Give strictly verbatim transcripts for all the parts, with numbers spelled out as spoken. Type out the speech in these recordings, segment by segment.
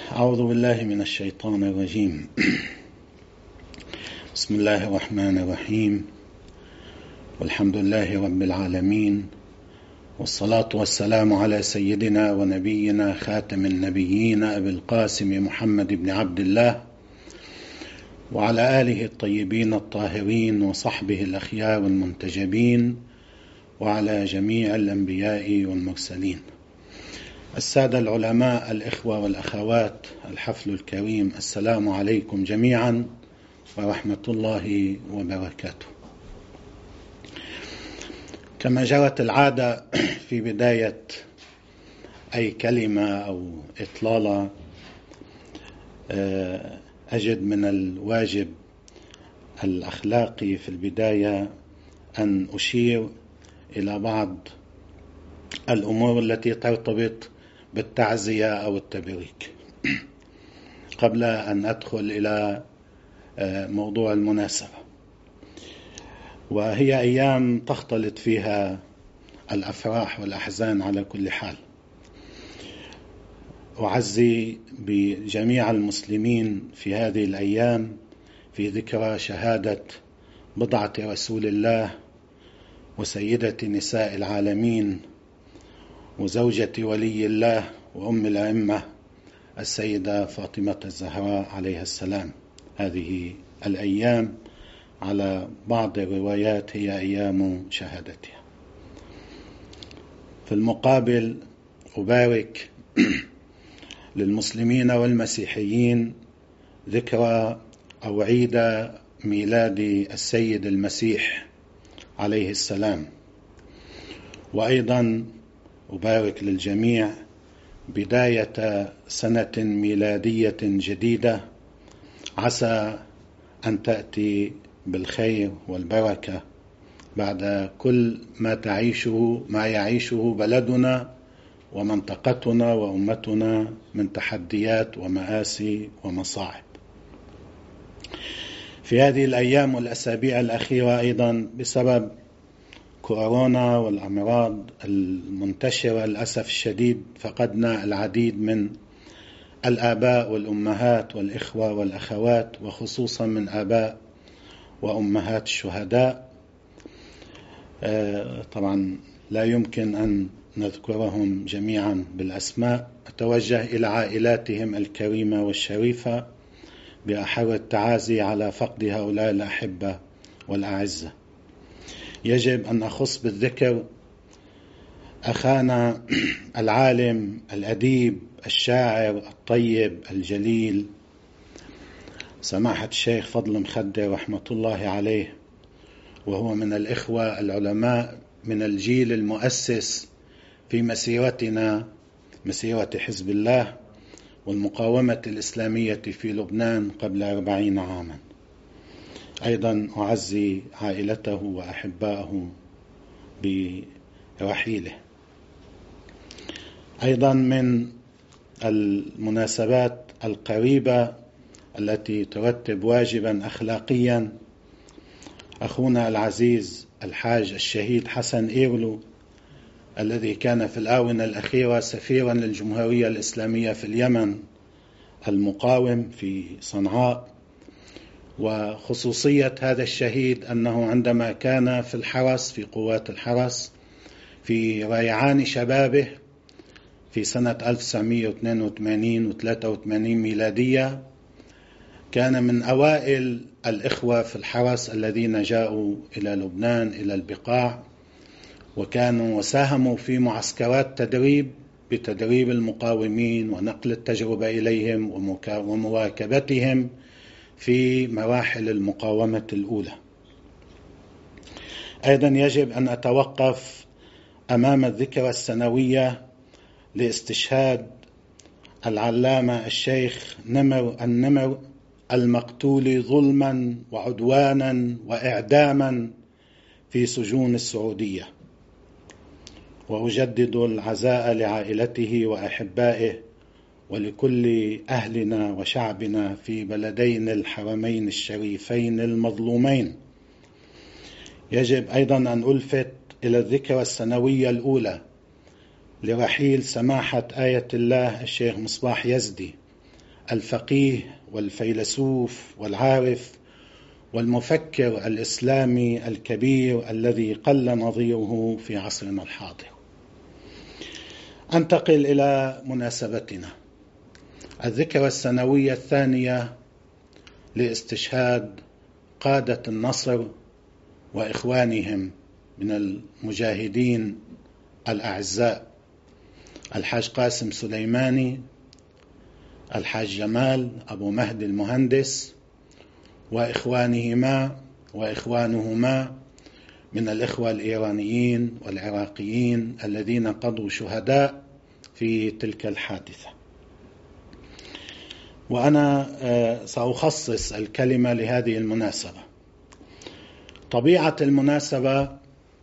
أعوذ بالله من الشيطان الرجيم. بسم الله الرحمن الرحيم، والحمد لله رب العالمين، والصلاة والسلام على سيدنا ونبينا خاتم النبيين أبي القاسم محمد بن عبد الله وعلى آله الطيبين الطاهرين وصحبه الأخيار المنتجبين وعلى جميع الأنبياء والمرسلين. السادة العلماء، الإخوة والأخوات، الحفل الكريم، السلام عليكم جميعا ورحمة الله وبركاته. كما جرت العادة في بداية أي كلمة أو إطلالة، أجد من الواجب الأخلاقي في البداية أن أشير إلى بعض الأمور التي ترتبط بالتعزية أو التبريك قبل أن أدخل إلى موضوع المناسبة. وهي أيام تختلط فيها الأفراح والأحزان على كل حال. أعزي بجميع المسلمين في هذه الأيام في ذكرى شهادة بضعة رسول الله وسيدة نساء العالمين وزوجة ولي الله وأم الأئمة السيدة فاطمة الزهراء عليها السلام. هذه الأيام على بعض الروايات هي أيام شهادتها. في المقابل أبارك للمسلمين والمسيحيين ذكرى أو عيد ميلاد السيد المسيح عليه السلام، وأيضا أبارك للجميع بداية سنة ميلادية جديدة عسى أن تأتي بالخير والبركة بعد كل ما تعيشه ما يعيشه بلدنا ومنطقتنا وأمتنا من تحديات ومآسي ومصاعب. في هذه الأيام والأسابيع الأخيرة أيضا بسبب كورونا والأمراض المنتشرة للأسف الشديد فقدنا العديد من الآباء والأمهات والإخوة والأخوات، وخصوصا من آباء وأمهات الشهداء. طبعا لا يمكن أن نذكرهم جميعا بالأسماء. أتوجه إلى عائلاتهم الكريمة والشريفة بأحر التعازي على فقد هؤلاء الأحبة والأعزة. يجب أن أخص بالذكر أخانا العالم الأديب الشاعر الطيب الجليل سماحة الشيخ فضل مخدر رحمة الله عليه، وهو من الإخوة العلماء من الجيل المؤسس في مسيرتنا مسيرة حزب الله والمقاومة الإسلامية في لبنان قبل أربعين عاما. أيضا أعزي عائلته وأحبائه برحيله. أيضا من المناسبات القريبة التي ترتب واجبا أخلاقيا أخونا العزيز الحاج الشهيد حسن إيرلو، الذي كان في الآونة الأخيرة سفيرا للجمهورية الإسلامية في اليمن المقاوم في صنعاء. وخصوصية هذا الشهيد أنه عندما كان في الحرس في قوات الحرس في ريعان شبابه في سنة ألف وتسعمائة واثنين وثمانين وثلاثة وثمانين ميلادية كان من أوائل الإخوة في الحرس الذين جاءوا إلى لبنان إلى البقاع، وكانوا وساهموا في معسكرات تدريب بتدريب المقاومين ونقل التجربة إليهم ومواكبتهم في مراحل المقاومة الأولى. أيضا يجب أن أتوقف أمام الذكرى السنوية لاستشهاد العلامة الشيخ نمر النمر المقتول ظلما وعدوانا وإعداما في سجون السعودية، وأجدد العزاء لعائلته وأحبائه ولكل أهلنا وشعبنا في بلدين الحرمين الشريفين المظلومين. يجب أيضا أن ألفت إلى الذكرى السنوية الأولى لرحيل سماحة آية الله الشيخ مصباح يزدي الفقيه والفيلسوف والعارف والمفكر الإسلامي الكبير الذي قل نظيره في عصرنا الحاضر. أنتقل إلى مناسبتنا، الذكرى السنوية الثانية لاستشهاد قادة النصر وإخوانهم من المجاهدين الأعزاء، الحاج قاسم سليماني، الحاج جمال أبو مهدي المهندس، وإخوانهما وإخوانهما من الإخوة الإيرانيين والعراقيين الذين قضوا شهداء في تلك الحادثة. وأنا سأخصص الكلمة لهذه المناسبة. طبيعة المناسبة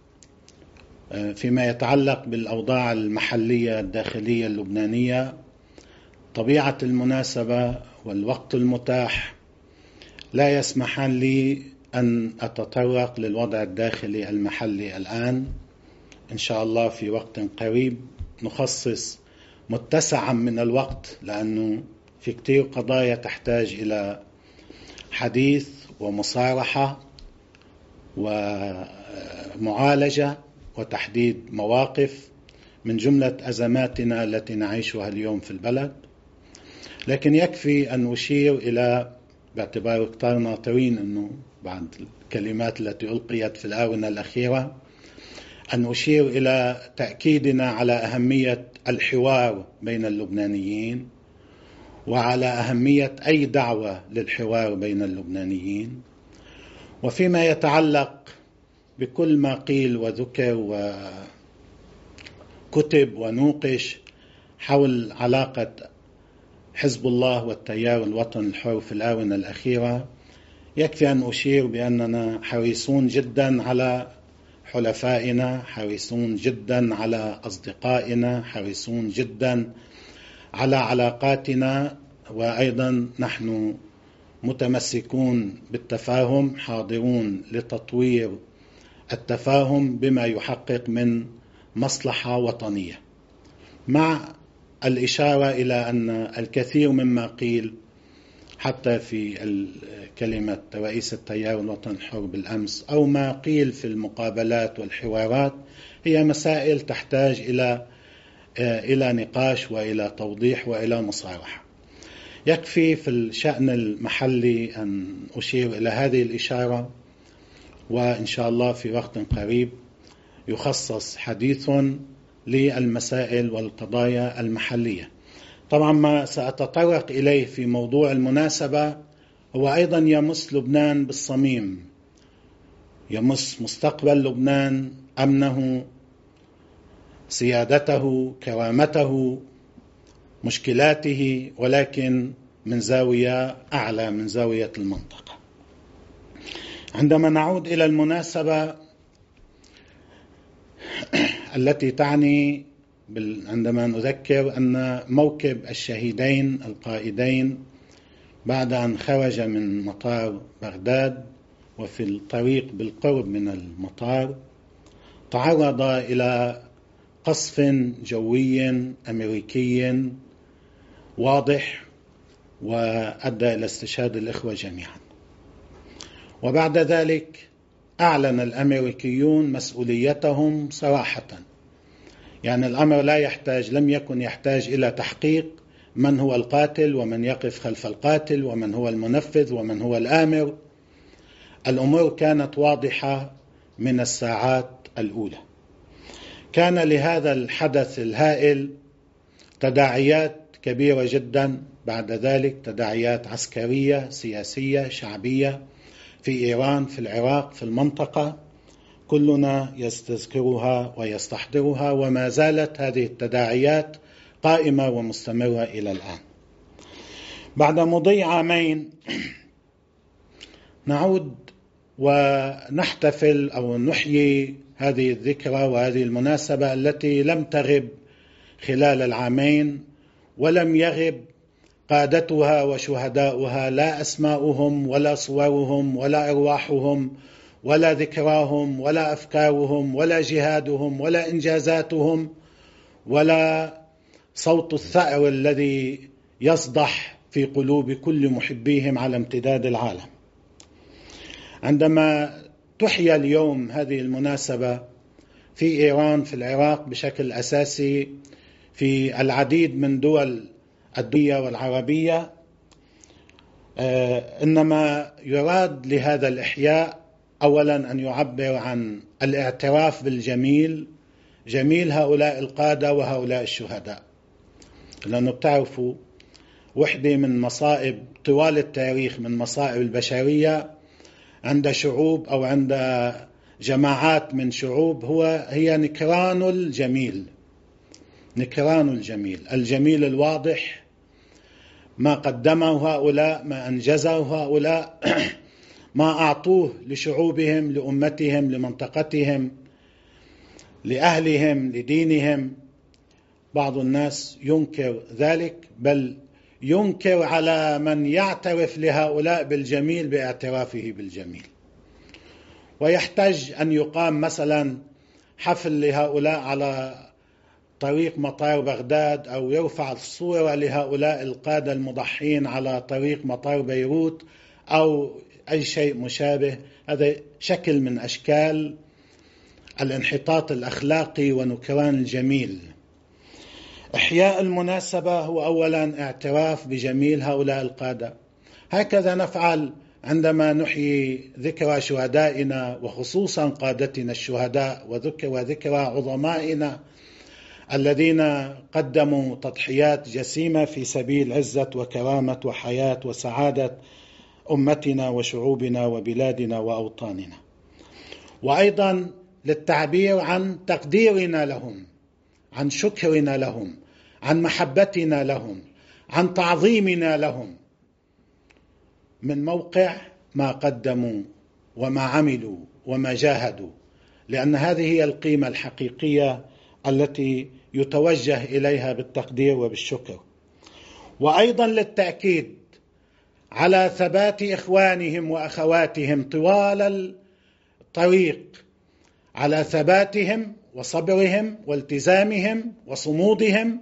فيما يتعلق بالأوضاع المحلية الداخلية اللبنانية، طبيعة المناسبة والوقت المتاح لا يسمحان لي أن أتطرق للوضع الداخلي المحلي الآن. إن شاء الله في وقت قريب نخصص متسعا من الوقت، لأنه في كتير قضايا تحتاج إلى حديث ومصارحة ومعالجة وتحديد مواقف من جملة أزماتنا التي نعيشها اليوم في البلد. لكن يكفي أن أشير إلى، باعتبار كتار ناطرين أنه بعد الكلمات التي ألقيت في الآونة الأخيرة، أن أشير إلى تأكيدنا على أهمية الحوار بين اللبنانيين وعلى أهمية أي دعوة للحوار بين اللبنانيين. وفيما يتعلق بكل ما قيل وذكر وكتب ونوقش حول علاقة حزب الله والتيار الوطني الحر في الآونة الأخيرة، يكفي أن أشير بأننا حريصون جدا على حلفائنا، حريصون جدا على أصدقائنا، حريصون جدا على علاقاتنا، وأيضا نحن متمسكون بالتفاهم، حاضرون لتطوير التفاهم بما يحقق من مصلحة وطنية، مع الإشارة إلى أن الكثير مما قيل حتى في كلمة رئيس التيار الوطني الحر بالأمس أو ما قيل في المقابلات والحوارات هي مسائل تحتاج إلى إلى نقاش وإلى توضيح وإلى مصارحة. يكفي في الشأن المحلي أن أشير إلى هذه الإشارة، وإن شاء الله في وقت قريب يخصص حديث للمسائل والقضايا المحلية. طبعا ما سأتطرق إليه في موضوع المناسبة هو أيضا يمس لبنان بالصميم، يمس مستقبل لبنان، أمنه، سيادته، كرامته، مشكلاته، ولكن من زاوية أعلى، من زاوية المنطقة. عندما نعود إلى المناسبة التي تعني عندما نذكر أن موكب الشهيدين القائدين بعد أن خرج من مطار بغداد وفي الطريق بالقرب من المطار تعرض إلى قصف جوي أمريكي واضح وأدى إلى استشهاد الإخوة جميعا. وبعد ذلك أعلن الأمريكيون مسؤوليتهم صراحة، يعني الأمر لا يحتاج لم يكن يحتاج إلى تحقيق من هو القاتل ومن يقف خلف القاتل ومن هو المنفذ ومن هو الآمر. الأمور كانت واضحة من الساعات الأولى. كان لهذا الحدث الهائل تداعيات كبيرة جدا بعد ذلك، تداعيات عسكرية، سياسية، شعبية في إيران، في العراق، في المنطقة، كلنا يستذكرها ويستحضرها، وما زالت هذه التداعيات قائمة ومستمرة إلى الآن. بعد مضي عامين نعود ونحتفل أو نحيي هذه الذكرى وهذه المناسبة التي لم تغب خلال العامين، ولم يغب قادتها وشهداؤها، لا أسماؤهم ولا صورهم ولا أرواحهم ولا ذكراهم ولا أفكارهم ولا جهادهم ولا إنجازاتهم ولا صوت الثأر الذي يصدح في قلوب كل محبيهم على امتداد العالم. عندما تحيا اليوم هذه المناسبة في إيران، في العراق بشكل أساسي، في العديد من دول الدنيا والعربية، إنما يراد لهذا الإحياء أولا أن يعبر عن الاعتراف بالجميل، جميل هؤلاء القادة وهؤلاء الشهداء. لأنه بتعرفوا وحدة من مصائب طوال التاريخ، من مصائب البشرية عند شعوب أو عند جماعات من شعوب، هو هي نكران الجميل، نكران الجميل، الجميل الواضح، ما قدمه هؤلاء، ما أنجزه هؤلاء، ما أعطوه لشعوبهم، لأمتهم، لمنطقتهم، لأهلهم، لدينهم. بعض الناس ينكر ذلك، بل ينكر على من يعترف لهؤلاء بالجميل باعترافه بالجميل. ويحتاج أن يقام مثلا حفل لهؤلاء على طريق مطار بغداد، أو يرفع الصورة لهؤلاء القادة المضحين على طريق مطار بيروت، أو أي شيء مشابه. هذا شكل من أشكال الانحطاط الأخلاقي ونكران الجميل. إحياء المناسبة هو أولا اعتراف بجميل هؤلاء القادة. هكذا نفعل عندما نحيي ذكرى شهدائنا، وخصوصا قادتنا الشهداء، وذكرى عظمائنا الذين قدموا تضحيات جسيمة في سبيل عزة وكرامة وحياة وسعادة أمتنا وشعوبنا وبلادنا وأوطاننا. وأيضا للتعبير عن تقديرنا لهم، عن شكرنا لهم، عن محبتنا لهم، عن تعظيمنا لهم، من موقع ما قدموا وما عملوا وما جاهدوا، لأن هذه هي القيمة الحقيقية التي يتوجه إليها بالتقدير وبالشكر. وأيضا للتأكيد على ثبات إخوانهم وأخواتهم طوال الطريق، على ثباتهم وصبرهم والتزامهم وصمودهم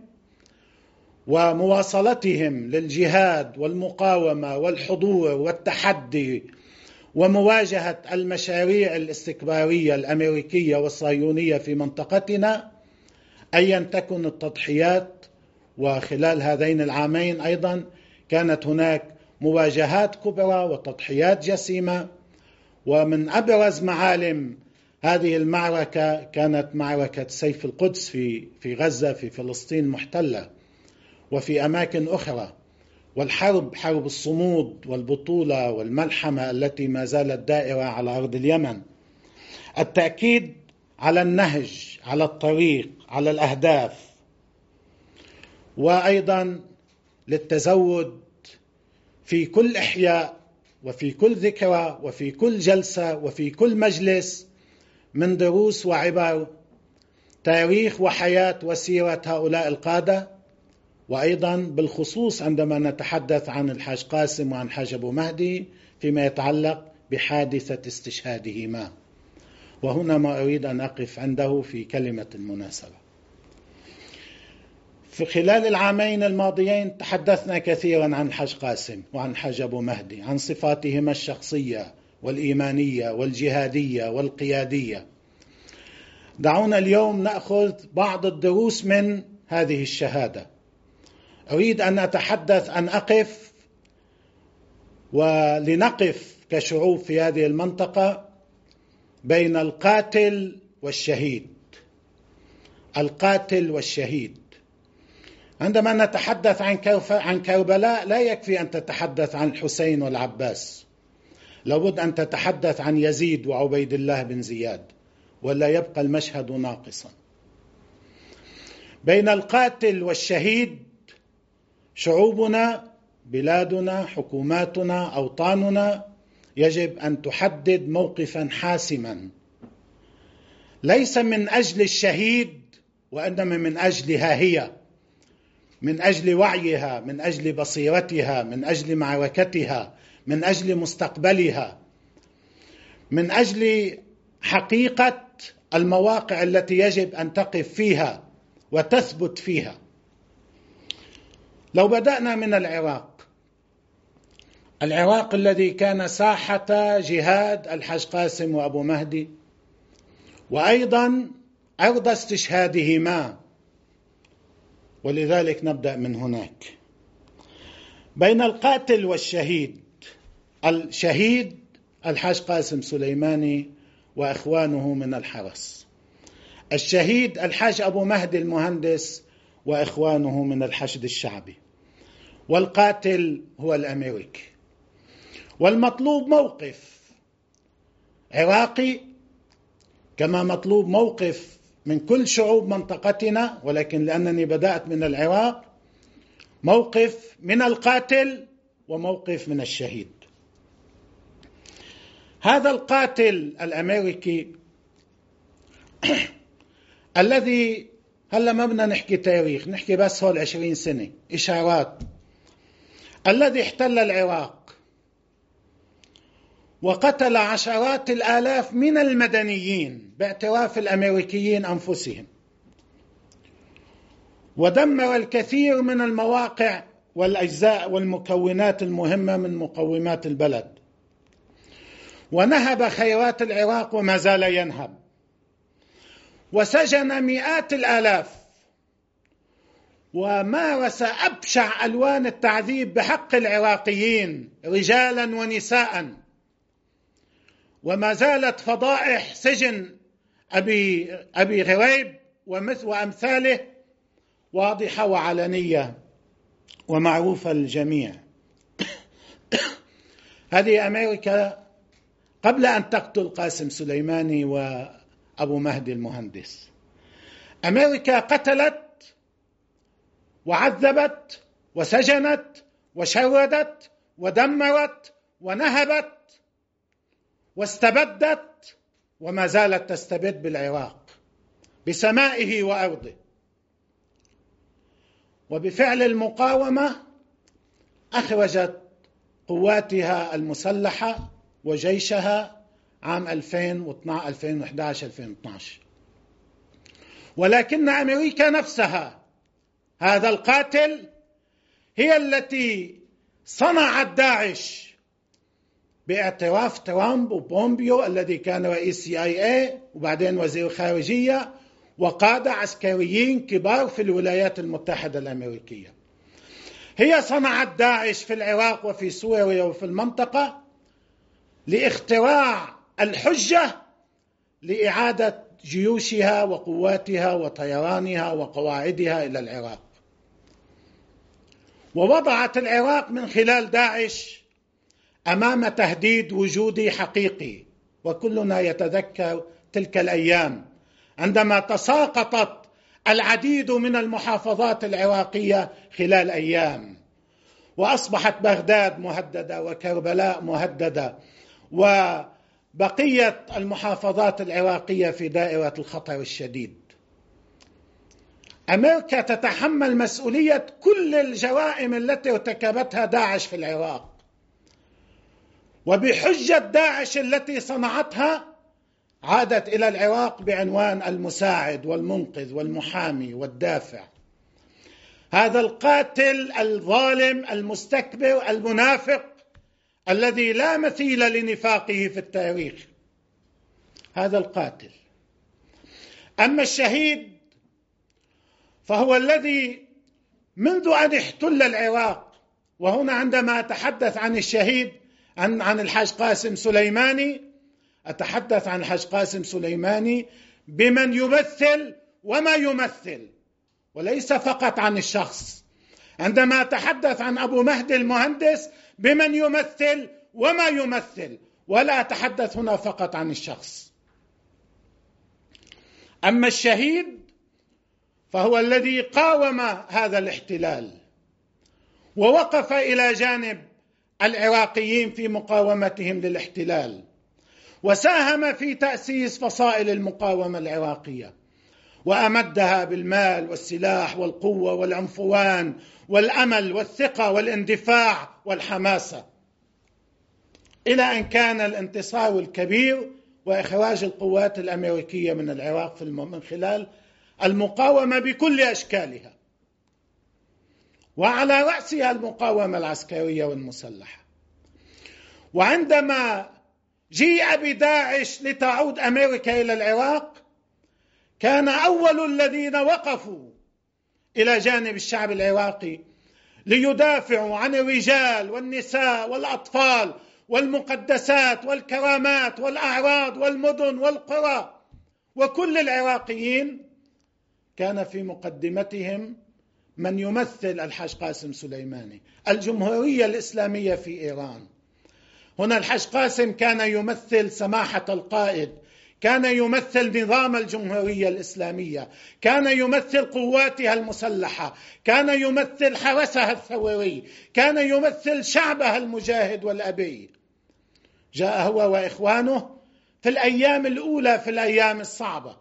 ومواصلتهم للجهاد والمقاومة والحضور والتحدي ومواجهة المشاريع الاستكبارية الأمريكية والصهيونية في منطقتنا، أيا تكن التضحيات. وخلال هذين العامين أيضا كانت هناك مواجهات كبرى وتضحيات جسيمة، ومن أبرز معالم هذه المعركة كانت معركة سيف القدس في في غزة، في فلسطين المحتلة، وفي أماكن أخرى. والحرب، حرب الصمود والبطولة والملحمة التي ما زالت دائرة على أرض اليمن. التأكيد على النهج، على الطريق، على الأهداف. وأيضا للتزود في كل إحياء وفي كل ذكرى وفي كل جلسة وفي كل مجلس من دروس وعبر تاريخ وحياة وسيرة هؤلاء القادة. وأيضا بالخصوص عندما نتحدث عن الحاج قاسم وعن الحاج أبو مهدي فيما يتعلق بحادثة استشهادهما. وهنا ما أريد أن أقف عنده في كلمة المناسبة. في خلال العامين الماضيين تحدثنا كثيرا عن الحاج قاسم وعن الحاج أبو مهدي، عن صفاتهما الشخصية والإيمانية والجهادية والقيادية. دعونا اليوم نأخذ بعض الدروس من هذه الشهادة. أريد أن أتحدث أن أقف ولنقف كشعوب في هذه المنطقة بين القاتل والشهيد. القاتل والشهيد. عندما نتحدث عن عن كربلاء لا يكفي أن تتحدث عن الحسين والعباس، لابد أن تتحدث عن يزيد وعبيد الله بن زياد، ولا يبقى المشهد ناقصا. بين القاتل والشهيد شعوبنا، بلادنا، حكوماتنا، أوطاننا يجب أن تحدد موقفا حاسما، ليس من أجل الشهيد وإنما من أجلها هي، من أجل وعيها، من أجل بصيرتها، من أجل معركتها، من أجل مستقبلها، من أجل حقيقة المواقع التي يجب أن تقف فيها وتثبت فيها. لو بدأنا من العراق، العراق الذي كان ساحة جهاد الحاج قاسم وأبو مهدي، وأيضا أرض استشهادهما، ولذلك نبدأ من هناك. بين القاتل والشهيد، الشهيد الحاج قاسم سليماني وإخوانه من الحرس، الشهيد الحاج أبو مهدي المهندس وإخوانه من الحشد الشعبي، والقاتل هو الأمريكي. والمطلوب موقف عراقي كما مطلوب موقف من كل شعوب منطقتنا، ولكن لأنني بدأت من العراق، موقف من القاتل وموقف من الشهيد. هذا القاتل الأمريكي الذي هلا ما بدنا نحكي تاريخ، نحكي بس هول عشرين سنة إشارات، الذي احتل العراق وقتل عشرات الآلاف من المدنيين باعتراف الأمريكيين أنفسهم، ودمر الكثير من المواقع والأجزاء والمكونات المهمة من مقومات البلد، ونهب خيرات العراق وما زال ينهب، وسجن مئات الآلاف، ومارس أبشع ألوان التعذيب بحق العراقيين رجالا ونساء، وما زالت فضائح سجن أبي, أبي غريب وأمثاله واضحة وعلنية ومعروفة للجميع. هذه أمريكا قبل أن تقتل قاسم سليماني وأبو مهدي المهندس. أمريكا قتلت وعذبت وسجنت وشردت ودمرت ونهبت واستبدت، وما زالت تستبد بالعراق بسمائه وأرضه. وبفعل المقاومة أخرجت قواتها المسلحة وجيشها عام ألفين وأحد عشر ألفين واثني عشر، ولكن أمريكا نفسها هذا القاتل هي التي صنعت داعش باعتراف ترامب وبومبيو الذي كان رئيس سي آي إيه وبعدين وزير خارجية وقادة عسكريين كبار في الولايات المتحدة الأمريكية. هي صنعت داعش في العراق وفي سوريا وفي المنطقة لاختراع الحجة لإعادة جيوشها وقواتها وطيرانها وقواعدها إلى العراق. ووضعت العراق من خلال داعش أمام تهديد وجودي حقيقي، وكلنا يتذكر تلك الأيام عندما تساقطت العديد من المحافظات العراقية خلال أيام، وأصبحت بغداد مهددة وكربلاء مهددة وبقية المحافظات العراقية في دائرة الخطر الشديد. أمريكا تتحمل مسؤولية كل الجرائم التي ارتكبتها داعش في العراق، وبحجة داعش التي صنعتها عادت إلى العراق بعنوان المساعد والمنقذ والمحامي والدافع. هذا القاتل الظالم المستكبر المنافق الذي لا مثيل لنفاقه في التاريخ، هذا القاتل. أما الشهيد فهو الذي منذ أن احتل العراق، وهنا عندما أتحدث عن الشهيد عن عن الحاج قاسم سليماني، أتحدث عن الحاج قاسم سليماني بمن يمثل وما يمثل، وليس فقط عن الشخص. عندما أتحدث عن أبو مهدي المهندس بمن يمثل وما يمثل، ولا أتحدث هنا فقط عن الشخص. أما الشهيد فهو الذي قاوم هذا الاحتلال ووقف إلى جانب العراقيين في مقاومتهم للاحتلال، وساهم في تأسيس فصائل المقاومة العراقية وأمدها بالمال والسلاح والقوة والعنفوان والأمل والثقة والاندفاع والحماسة، إلى أن كان الانتصار الكبير وإخراج القوات الأمريكية من العراق من خلال المقاومة بكل أشكالها، وعلى رأسها المقاومة العسكرية والمسلحة. وعندما جيء بداعش لتعود أمريكا إلى العراق، كان أول الذين وقفوا إلى جانب الشعب العراقي ليدافعوا عن الرجال والنساء والأطفال والمقدسات والكرامات والأعراض والمدن والقرى وكل العراقيين، كان في مقدمتهم من يمثل الحاج قاسم سليماني، الجمهورية الإسلامية في إيران. هنا الحاج قاسم كان يمثل سماحة القائد، كان يمثل نظام الجمهورية الإسلامية، كان يمثل قواتها المسلحة، كان يمثل حرسها الثوري، كان يمثل شعبها المجاهد والأبي. جاء هو وإخوانه في الأيام الأولى، في الأيام الصعبة،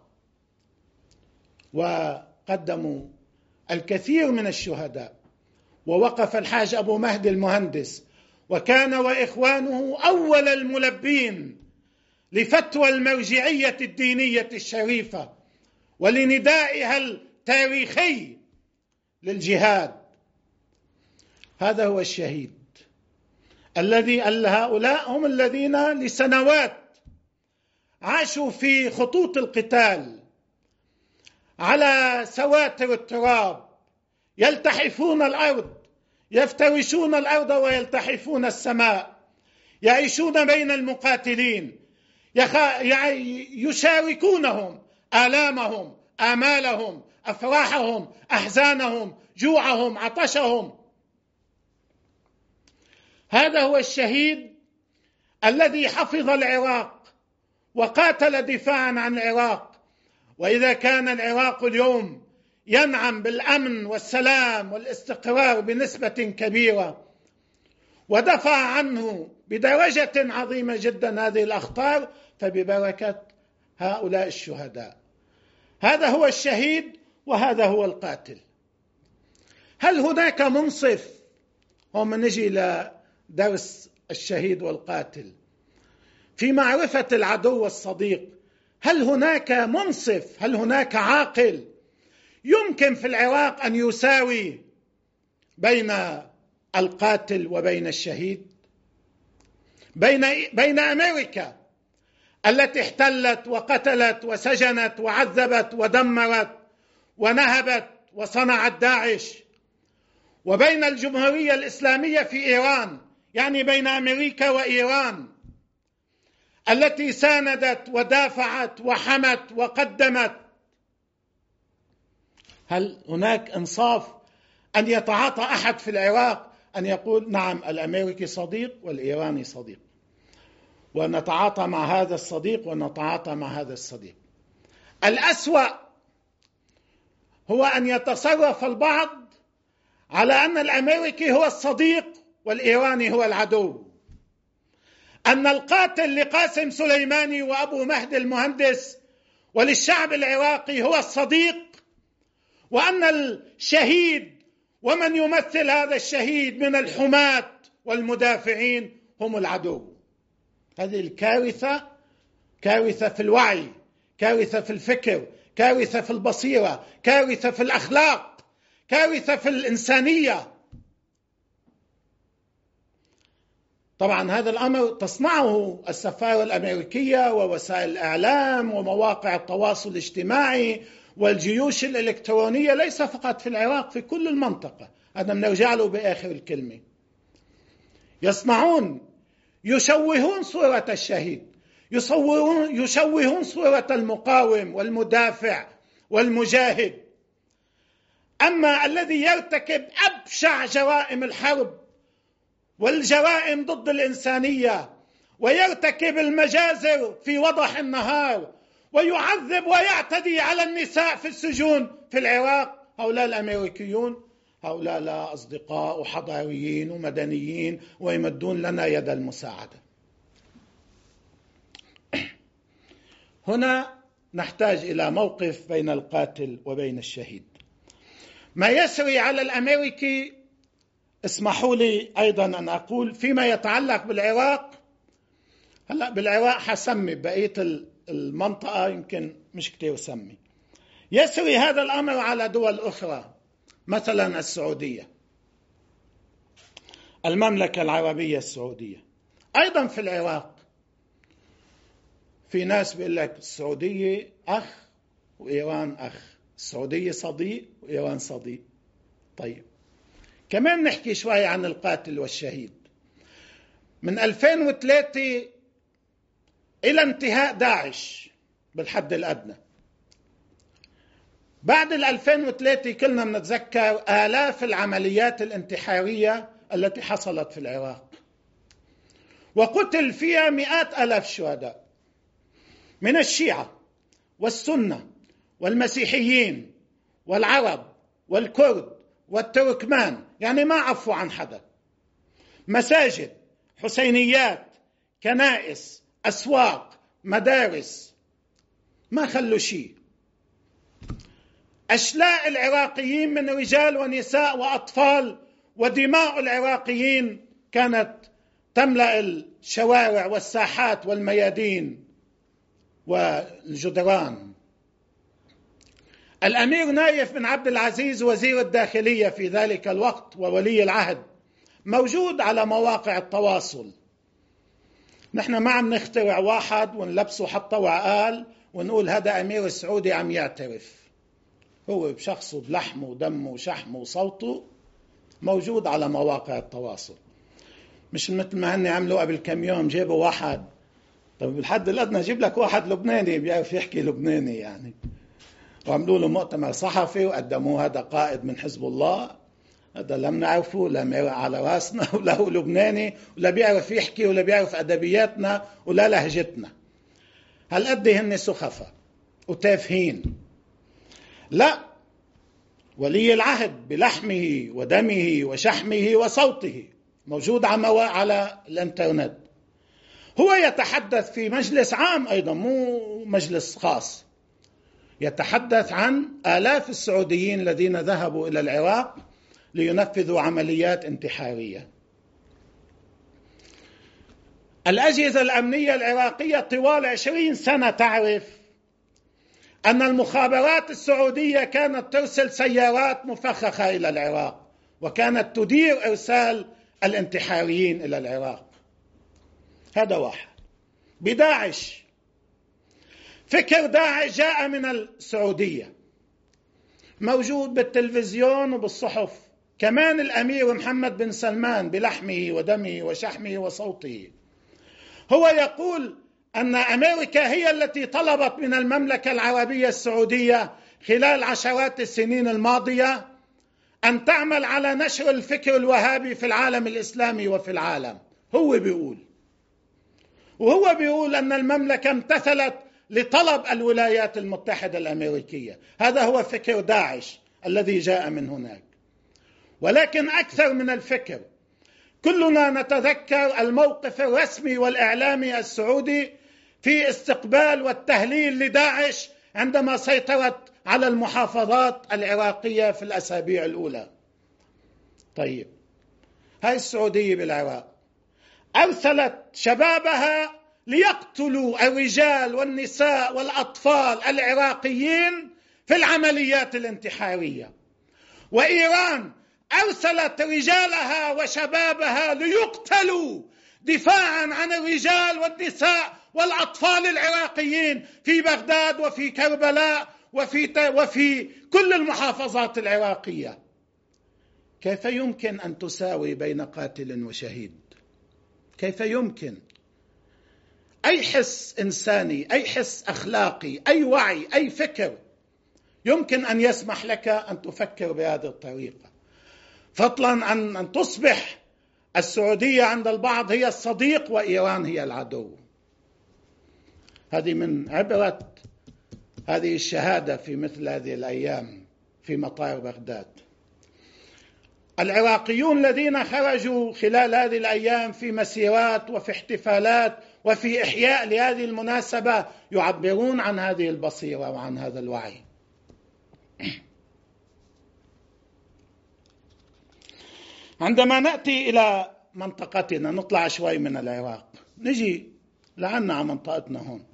وقدموا الكثير من الشهداء. ووقف الحاج أبو مهدي المهندس وكان وإخوانه أول الملبين لفتوى المرجعية الدينية الشريفة ولندائها التاريخي للجهاد. هذا هو الشهيد الذي هؤلاء هم الذين لسنوات عاشوا في خطوط القتال على سواتر التراب، يلتحفون الأرض، يفترشون الأرض ويلتحفون السماء، يعيشون بين المقاتلين، يشاركونهم آلامهم، آمالهم، أفراحهم، أحزانهم، جوعهم، عطشهم. هذا هو الشهيد الذي حفظ العراق وقاتل دفاعا عن العراق. وإذا كان العراق اليوم ينعم بالأمن والسلام والاستقرار بنسبة كبيرة ودفع عنه بدرجة عظيمة جدا هذه الأخطار، فببركة هؤلاء الشهداء. هذا هو الشهيد وهذا هو القاتل. هل هناك منصف؟ هم نجي لدرس الشهيد والقاتل في معرفة العدو والصديق. هل هناك منصف؟ هل هناك عاقل يمكن في العراق أن يساوي بين القاتل وبين الشهيد؟ بين بين أمريكا التي احتلت وقتلت وسجنت وعذبت ودمرت ونهبت وصنعت داعش، وبين الجمهورية الإسلامية في إيران، يعني بين أمريكا وإيران التي ساندت ودافعت وحمت وقدمت. هل هناك إنصاف أن يتعاطى أحد في العراق أن يقول نعم الأمريكي صديق والإيراني صديق، ونتعاطى مع هذا الصديق ونتعاطى مع هذا الصديق؟ الأسوأ هو أن يتصرف البعض على أن الأمريكي هو الصديق والإيراني هو العدو، أن القاتل لقاسم سليماني وأبو مهدي المهندس وللشعب العراقي هو الصديق، وأن الشهيد ومن يمثل هذا الشهيد من الحماة والمدافعين هم العدو. هذه الكارثة، كارثة في الوعي، كارثة في الفكر، كارثة في البصيرة، كارثة في الأخلاق، كارثة في الإنسانية. طبعا هذا الأمر تصنعه السفارة الأمريكية ووسائل الإعلام ومواقع التواصل الاجتماعي والجيوش الإلكترونية، ليس فقط في العراق، في كل المنطقة. هذا بنرجع له بآخر الكلمة. يصنعون، يشوهون صورة الشهيد، يصورون يشوهون صورة المقاوم والمدافع والمجاهد. أما الذي يرتكب أبشع جرائم الحرب والجرائم ضد الإنسانية ويرتكب المجازر في وضح النهار ويعذب ويعتدي على النساء في السجون في العراق، هؤلاء الأمريكيون، هؤلاء لا أصدقاء وحضاريين ومدنيين ويمدون لنا يد المساعدة. هنا نحتاج إلى موقف بين القاتل وبين الشهيد. ما يسري على الأمريكي، اسمحوا لي أيضا أن أقول فيما يتعلق بالعراق، هلأ بالعراق حسمي، بقية المنطقة يمكن مش كتير سمي. يسري هذا الأمر على دول أخرى، مثلا السعودية، المملكة العربية السعودية، أيضا في العراق في ناس بيقول لك السعودية أخ وإيران أخ، السعودية صديق وإيران صديق. طيب كمان نحكي شوي عن القاتل والشهيد. من ألفين وثلاثة إلى انتهاء داعش بالحد الأدنى، بعد ألفين وثلاثة كلنا بنتذكر آلاف العمليات الانتحارية التي حصلت في العراق، وقتل فيها مئات آلاف شهداء من الشيعة والسنة والمسيحيين والعرب والكرد والتركمان، يعني ما عفوا عن حدا. مساجد، حسينيات، كنائس، أسواق، مدارس، ما خلوا شيء. أشلاء العراقيين من رجال ونساء وأطفال، ودماء العراقيين كانت تملأ الشوارع والساحات والميادين والجدران. الأمير نايف بن عبد العزيز وزير الداخلية في ذلك الوقت وولي العهد موجود على مواقع التواصل. نحن ما عم نخترع واحد ونلبسه حتى وعقال ونقول هذا أمير السعودي عم يعترف، هو بشخصه بلحمه ودمه وشحمه وصوته موجود على مواقع التواصل. مش مثل ما هن عملوا قبل كم يوم، جيبوا واحد، طب بالحد الأدنى جيب لك واحد لبناني بيعرف يحكي لبناني يعني، وعملوا له مؤتمر صحفي وقدموه هذا قائد من حزب الله، هذا لم نعرفه، لا ميرق على راسنا ولا هو لبناني ولا بيعرف يحكي ولا بيعرف أدبياتنا ولا لهجتنا. هالقد هن سخفة وتافهين. لا، ولي العهد بلحمه ودمه وشحمه وصوته موجود على الانترنت، هو يتحدث في مجلس عام أيضا مو مجلس خاص، يتحدث عن آلاف السعوديين الذين ذهبوا إلى العراق لينفذوا عمليات انتحارية. الأجهزة الأمنية العراقية طوال عشرين سنة تعرف أن المخابرات السعودية كانت ترسل سيارات مفخخة إلى العراق، وكانت تدير إرسال الانتحاريين إلى العراق. هذا واحد. بداعش، فكر داعش جاء من السعودية، موجود بالتلفزيون وبالصحف. كمان الأمير محمد بن سلمان بلحمه ودمه وشحمه وصوته هو يقول أن أمريكا هي التي طلبت من المملكة العربية السعودية خلال عشرات السنين الماضية أن تعمل على نشر الفكر الوهابي في العالم الإسلامي وفي العالم. هو بيقول، وهو بيقول أن المملكة امتثلت لطلب الولايات المتحدة الأمريكية. هذا هو فكر داعش الذي جاء من هناك. ولكن أكثر من الفكر، كلنا نتذكر الموقف الرسمي والإعلامي السعودي في استقبال والتهليل لداعش عندما سيطرت على المحافظات العراقية في الأسابيع الأولى. طيب، هاي السعودية بالعراق أرسلت شبابها ليقتلوا الرجال والنساء والأطفال العراقيين في العمليات الانتحارية، وإيران أرسلت رجالها وشبابها ليقتلوا دفاعا عن الرجال والنساء والأطفال العراقيين في بغداد وفي كربلاء وفي وفي كل المحافظات العراقية. كيف يمكن أن تساوي بين قاتل وشهيد؟ كيف يمكن؟ أي حس إنساني، أي حس أخلاقي، أي وعي، أي فكر يمكن أن يسمح لك أن تفكر بهذه الطريقة؟ فضلا عن أن تصبح السعودية عند البعض هي الصديق وإيران هي العدو. هذه من عبرة هذه الشهادة في مثل هذه الأيام في مطار بغداد. العراقيون الذين خرجوا خلال هذه الأيام في مسيرات وفي احتفالات وفي إحياء لهذه المناسبة يعبرون عن هذه البصيرة وعن هذا الوعي. عندما نأتي إلى منطقتنا، نطلع شوي من العراق، نجي لعنا على منطقتنا هون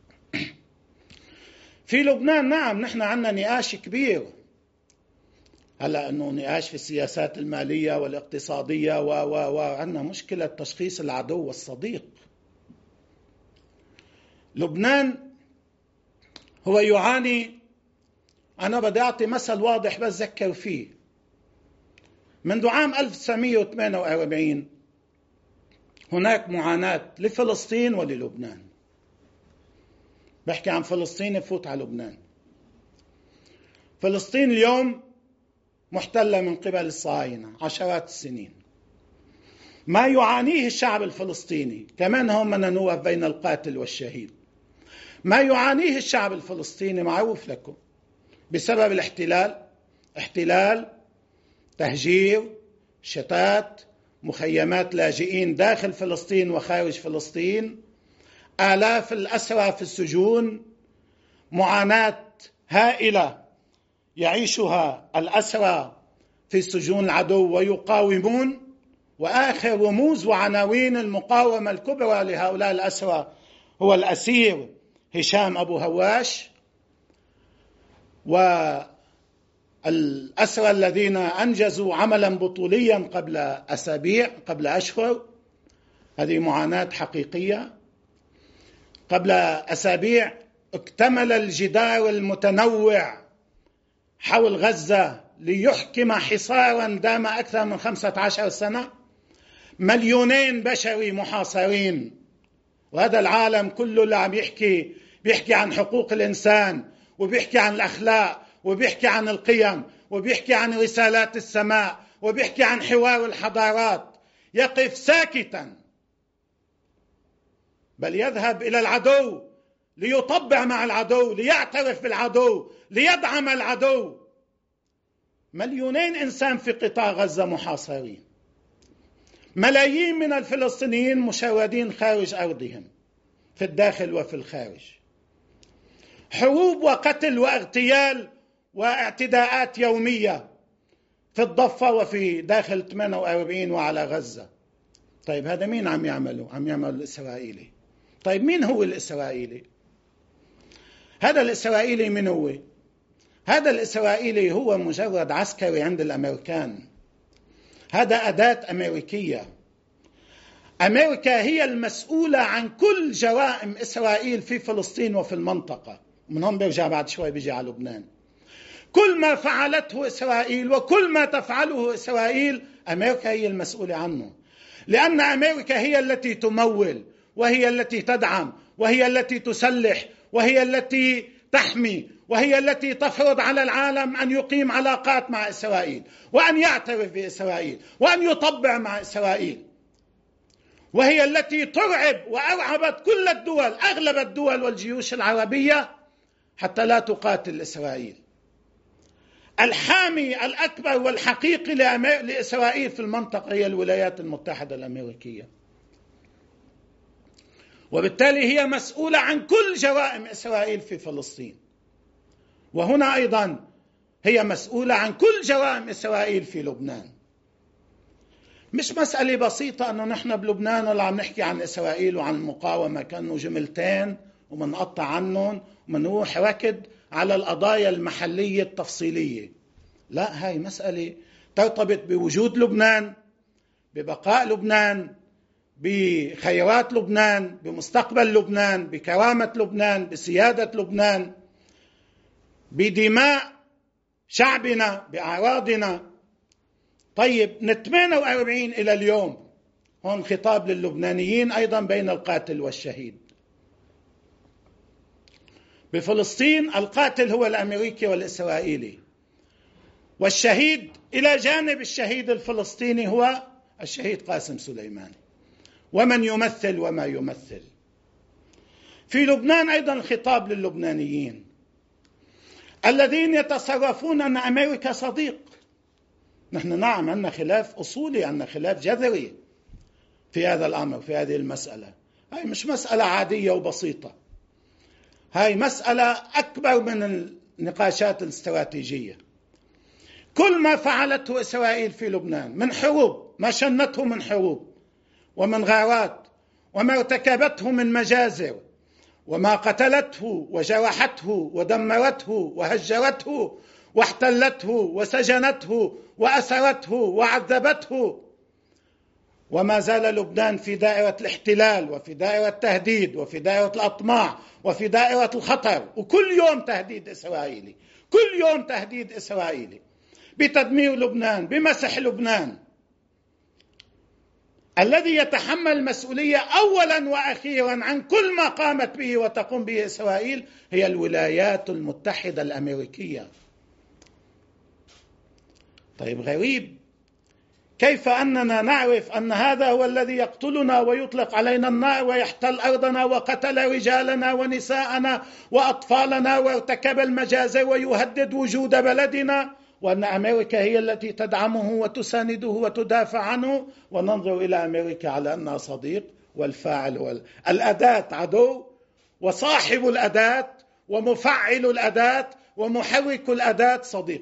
في لبنان. نعم، نحن عندنا نقاش كبير هلا انه نقاش في السياسات الماليه والاقتصاديه و و وعندنا مشكله تشخيص العدو والصديق. لبنان هو يعاني، انا بدي اعطي مثل واضح بس ذكر فيه. منذ عام ألف وتسعمئة وثمانية وأربعين هناك معاناه لفلسطين وللبنان. بحكي عن فلسطين بفوت على لبنان. فلسطين اليوم محتلة من قبل الصهاينة عشرات السنين. ما يعانيه الشعب الفلسطيني، كمان هم بدنا نوقف بين القاتل والشهيد. ما يعانيه الشعب الفلسطيني معروف لكم، بسبب الاحتلال، احتلال، تهجير، شتات، مخيمات لاجئين داخل فلسطين وخارج فلسطين، آلاف الأسرى في السجون، معاناة هائلة يعيشها الأسرى في سجون العدو ويقاومون. وآخر رموز وعناوين المقاومة الكبرى لهؤلاء الأسرى هو الأسير هشام أبو هواش، والأسرى الذين أنجزوا عملا بطوليا قبل أسابيع قبل أشهر. هذه معاناة حقيقية. قبل أسابيع اكتمل الجدار المتنوع حول غزة ليحكم حصارا دام أكثر من خمسة عشر سنة، مليونين بشري محاصرين. وهذا العالم كله اللي عم يحكي بيحكي عن حقوق الإنسان، وبيحكي عن الأخلاق، وبيحكي عن القيم، وبيحكي عن رسالات السماء، وبيحكي عن حوار الحضارات، يقف ساكتا، بل يذهب إلى العدو ليطبع مع العدو، ليعترف بالعدو، ليدعم العدو. مليونين إنسان في قطاع غزة محاصرين، ملايين من الفلسطينيين مشردين خارج أرضهم في الداخل وفي الخارج. حروب وقتل واغتيال واعتداءات يومية في الضفة وفي داخل ثمانية وأربعين وعلى غزة. طيب هذا مين عم يعمله؟ عم يعمل الإسرائيلي. طيب مين هو الإسرائيلي؟ هذا الإسرائيلي من هو؟ هذا الإسرائيلي هو مجرد عسكري عند الأمريكان. هذا أداة أمريكية. أمريكا هي المسؤولة عن كل جرائم إسرائيل في فلسطين وفي المنطقة. من هم بيرجع بعد شوي بيجي على لبنان. كل ما فعلته إسرائيل وكل ما تفعله إسرائيل أمريكا هي المسؤولة عنه، لأن أمريكا هي التي تمول، وهي التي تدعم، وهي التي تسلح، وهي التي تحمي، وهي التي تفرض على العالم أن يقيم علاقات مع إسرائيل، وأن يعترف بإسرائيل، وأن يطبع مع إسرائيل. وهي التي ترعب وأرعبت كل الدول، أغلب الدول والجيوش العربية، حتى لا تقاتل إسرائيل. الحامي الأكبر والحقيقي لإسرائيل في المنطقة هي الولايات المتحدة الأمريكية، وبالتالي هي مسؤولة عن كل جرائم إسرائيل في فلسطين. وهنا أيضا هي مسؤولة عن كل جرائم إسرائيل في لبنان. مش مسألة بسيطة أنه نحن بلبنان ولا عم نحكي عن إسرائيل وعن المقاومة كأنه جملتين ومنقطع عنهم ومنروح ركض على القضايا المحلية التفصيلية. لا، هاي مسألة ترتبط بوجود لبنان، ببقاء لبنان، بخيرات لبنان، بمستقبل لبنان، بكرامة لبنان، بسيادة لبنان، بدماء شعبنا، بأعراضنا. طيب من ثمانية وأربعين إلى اليوم، هون خطاب للبنانيين أيضا بين القاتل والشهيد. بفلسطين القاتل هو الأمريكي والإسرائيلي، والشهيد إلى جانب الشهيد الفلسطيني هو الشهيد قاسم سليماني ومن يمثل وما يمثل. في لبنان أيضا الخطاب للبنانيين الذين يتصرفون أن أمريكا صديق. نحن نعم عندنا خلاف أصولي، عندنا خلاف جذري في هذا الأمر، في هذه المسألة. هاي مش مسألة عادية وبسيطة، هاي مسألة أكبر من النقاشات الاستراتيجية. كل ما فعلته إسرائيل في لبنان من حروب، ما شنته من حروب ومن غارات، وما ارتكبته من مجازر، وما قتلته وجرحته ودمرته وهجرته واحتلته وسجنته وأسرته وعذبته، وما زال لبنان في دائرة الاحتلال وفي دائرة التهديد وفي دائرة الأطماع وفي دائرة الخطر، وكل يوم تهديد إسرائيلي، كل يوم تهديد إسرائيلي بتدمير لبنان، بمسح لبنان. الذي يتحمل المسؤولية أولا وأخيرا عن كل ما قامت به وتقوم به إسرائيل هي الولايات المتحدة الأمريكية. طيب غريب، كيف أننا نعرف أن هذا هو الذي يقتلنا ويطلق علينا النار ويحتل أرضنا وقتل رجالنا ونساءنا وأطفالنا وارتكب المجازر ويهدد وجود بلدنا، وأن أمريكا هي التي تدعمه وتسانده وتدافع عنه، وننظر إلى أمريكا على أنها صديق، والفاعل هو الأداة عدو، وصاحب الأداة ومفعل الأداة ومحرك الأداة صديق.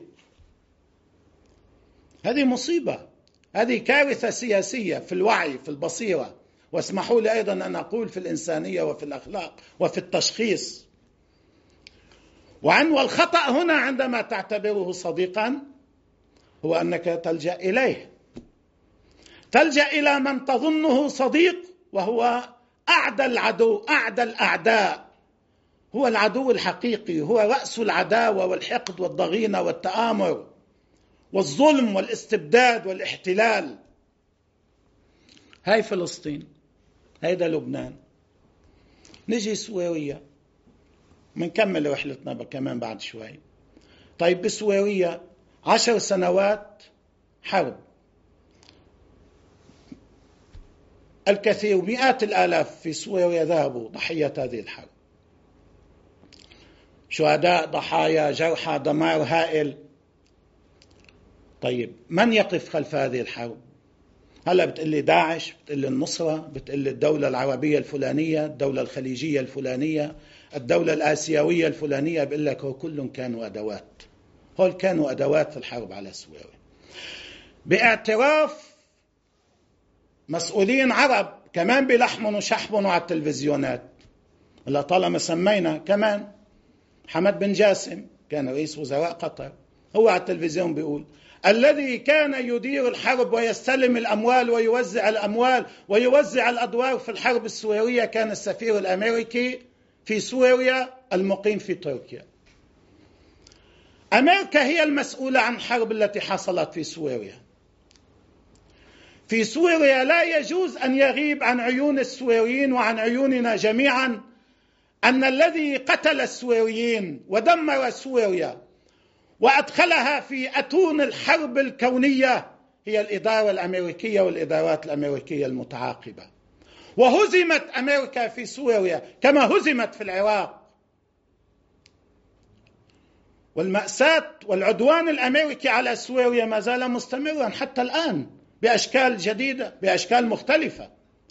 هذه مصيبة، هذه كارثة سياسية في الوعي، في البصيرة، واسمحوا لي أيضا أن أقول في الإنسانية وفي الأخلاق وفي التشخيص. وعن والخطأ هنا عندما تعتبره صديقا هو أنك تلجأ إليه، تلجأ إلى من تظنه صديق وهو أعدى العدو، أعدى الأعداء، هو العدو الحقيقي، هو رأس العداوة والحقد والضغينة والتآمر والظلم والاستبداد والاحتلال. هاي فلسطين، هيدا لبنان. نجي سوريا، منكمل رحلتنا كمان بعد شوي. طيب بسوريا عشر سنوات حرب، الكثير مئات الآلاف في سوريا ذهبوا ضحية هذه الحرب، شهداء، ضحايا، جرحى، دمار هائل. طيب من يقف خلف هذه الحرب؟ هلا بتقلي داعش، بتقلي النصرة، بتقلي الدولة العربية الفلانية، الدولة الخليجية الفلانية، الدولة الآسيوية الفلانية. بقول لك هو كلهم كانوا أدوات، هول كانوا أدوات في الحرب على سوريا، باعتراف مسؤولين عرب كمان بلحمهم وشحمهم على التلفزيونات. هلا طالما سمينا كمان حمد بن جاسم كان رئيس وزراء قطر، هو على التلفزيون بيقول الذي كان يدير الحرب ويستلم الأموال ويوزع الأموال ويوزع الأدوار في الحرب السورية كان السفير الأمريكي في سوريا المقيم في تركيا. أمريكا هي المسؤولة عن الحرب التي حصلت في سوريا. في سوريا لا يجوز أن يغيب عن عيون السوريين وعن عيوننا جميعا أن الذي قتل السوريين ودمر سوريا وأدخلها في أتون الحرب الكونية هي الإدارة الأمريكية والإدارات الأمريكية المتعاقبة. وهزمت أمريكا في سوريا كما هزمت في العراق، والمأساة والعدوان الأمريكي على سوريا ما زال مستمرا حتى الآن بأشكال جديدة، بأشكال مختلفة.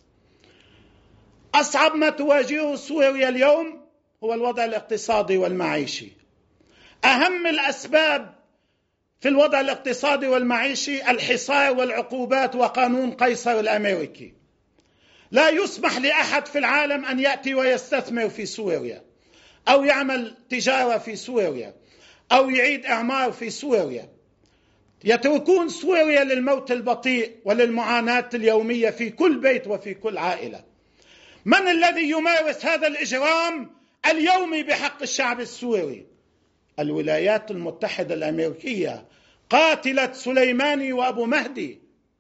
أصعب ما تواجهه سوريا اليوم هو الوضع الاقتصادي والمعيشي. أهم الأسباب في الوضع الاقتصادي والمعيشي الحصار والعقوبات وقانون قيصر الأمريكي. لا يسمح لأحد في العالم أن يأتي ويستثمر في سوريا أو يعمل تجارة في سوريا أو يعيد إعمار في سوريا. يتركون سوريا للموت البطيء وللمعاناة اليومية في كل بيت وفي كل عائلة. من الذي يمارس هذا الإجرام اليومي بحق الشعب السوري؟ الولايات المتحدة الأمريكية، قاتلة سليماني وأبو مهدي.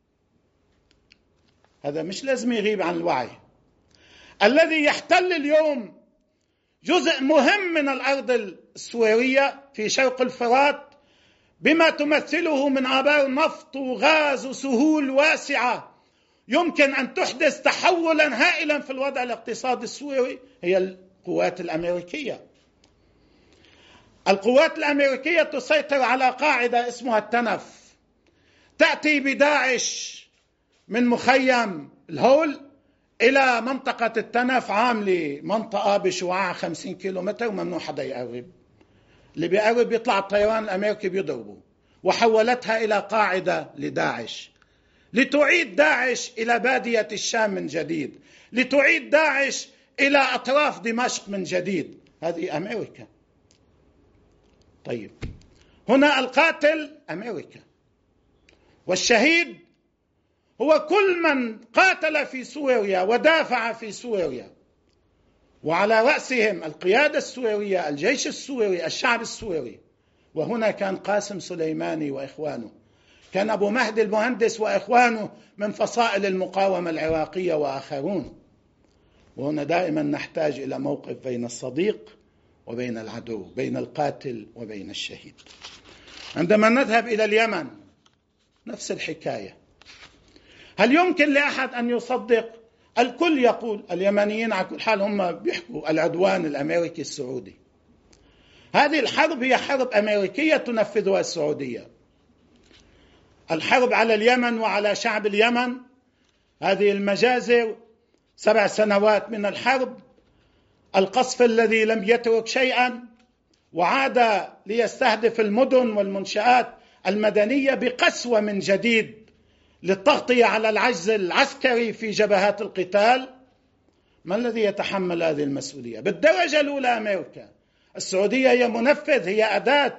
هذا مش لازم يغيب عن الوعي. الذي يحتل اليوم جزء مهم من الأرض السورية في شرق الفرات بما تمثله من آبار نفط وغاز وسهول واسعة يمكن أن تحدث تحولا هائلا في الوضع الاقتصادي السوري هي القوات الأمريكية. القوات الأمريكية تسيطر على قاعدة اسمها التنف، تأتي بداعش من مخيم الهول إلى منطقة التنف، عاملة منطقة بشعاع خمسين كيلومتر وممنوع حدا يقرب. اللي بيقرب يطلع الطيران الأمريكي بيضربه. وحولتها إلى قاعدة لداعش لتعيد داعش إلى بادية الشام من جديد، لتعيد داعش إلى أطراف دمشق من جديد. هذه أمريكا. طيب هنا القاتل أمريكا، والشهيد هو كل من قاتل في سوريا ودافع في سوريا، وعلى رأسهم القيادة السورية، الجيش السوري، الشعب السوري. وهنا كان قاسم سليماني وإخوانه، كان أبو مهدي المهندس وإخوانه من فصائل المقاومة العراقية وآخرون. وهنا دائما نحتاج إلى موقف بين الصديق وبين العدو، بين القاتل وبين الشهيد. عندما نذهب إلى اليمن نفس الحكاية. هل يمكن لأحد أن يصدق؟ الكل يقول، اليمنيين على كل حال هم بيحكوا العدوان الأمريكي السعودي. هذه الحرب هي حرب أمريكية تنفذها السعودية. الحرب على اليمن وعلى شعب اليمن، هذه المجازر، سبع سنوات من الحرب، القصف الذي لم يترك شيئا، وعاد ليستهدف المدن والمنشآت المدنية بقسوة من جديد للتغطية على العجز العسكري في جبهات القتال. ما الذي يتحمل هذه المسؤولية؟ بالدرجة الأولى أمريكا. السعودية هي منفذ، هي أداة،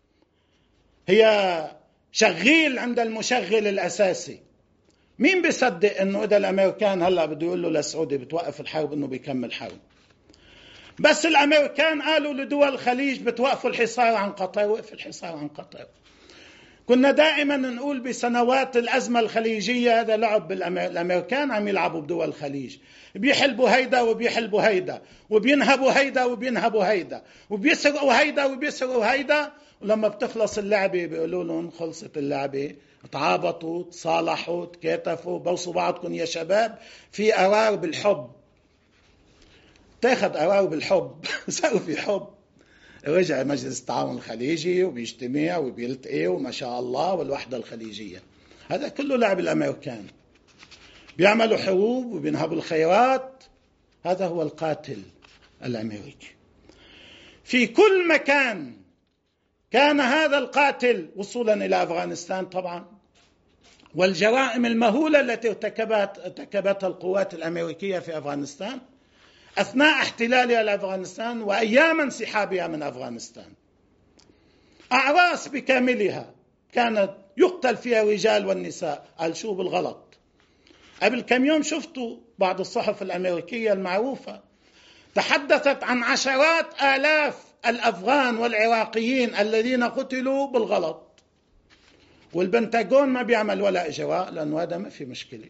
هي شغيل عند المشغل الأساسي. مين بيصدق أنه إذا الأمريكان هلأ بده يقول له للسعودي بتوقف الحرب أنه بيكمل حرب؟ بس الأمريكان قالوا لدول الخليج بتوقفوا الحصار عن قطر، وقف الحصار عن قطر. كنا دائما نقول بسنوات الأزمة الخليجية هذا لعب بالأمريكان، عم يلعبوا بدول الخليج، بيحلبوا هيدا وبيحلبوا هيدا، وبينهبوا هيدا وبينهبوا هيدا، وبيسرقوا هيدا وبيسرقوا هيدا، ولما بتخلص اللعبة بيقولوا لهم خلصت اللعبة، تعابطوا، تصالحوا، تكاتفوا، بوصوا بعضكم يا شباب، في قرار بالحب. تاخد قرار بالحب صاروا في حب. رجع مجلس التعاون الخليجي وبيجتمع وبيلتقي وما شاء الله، والوحدة الخليجية. هذا كله لعب الأمريكان، بيعملوا حروب وبينهبوا الخيرات. هذا هو القاتل الأمريكي. في كل مكان كان هذا القاتل، وصولا إلى أفغانستان طبعا، والجرائم المهولة التي ارتكبت ارتكبتها القوات الأمريكية في أفغانستان أثناء احتلالها لأفغانستان وأيام انسحابها من أفغانستان. أعراس بكاملها كانت يقتل فيها الرجال والنساء. قال شو بالغلط؟ قبل كم يوم شفتوا بعض الصحف الأمريكية المعروفة تحدثت عن عشرات آلاف الأفغان والعراقيين الذين قتلوا بالغلط، والبنتاغون ما بيعمل ولا إجراء لأنه هذا ما في مشكلة.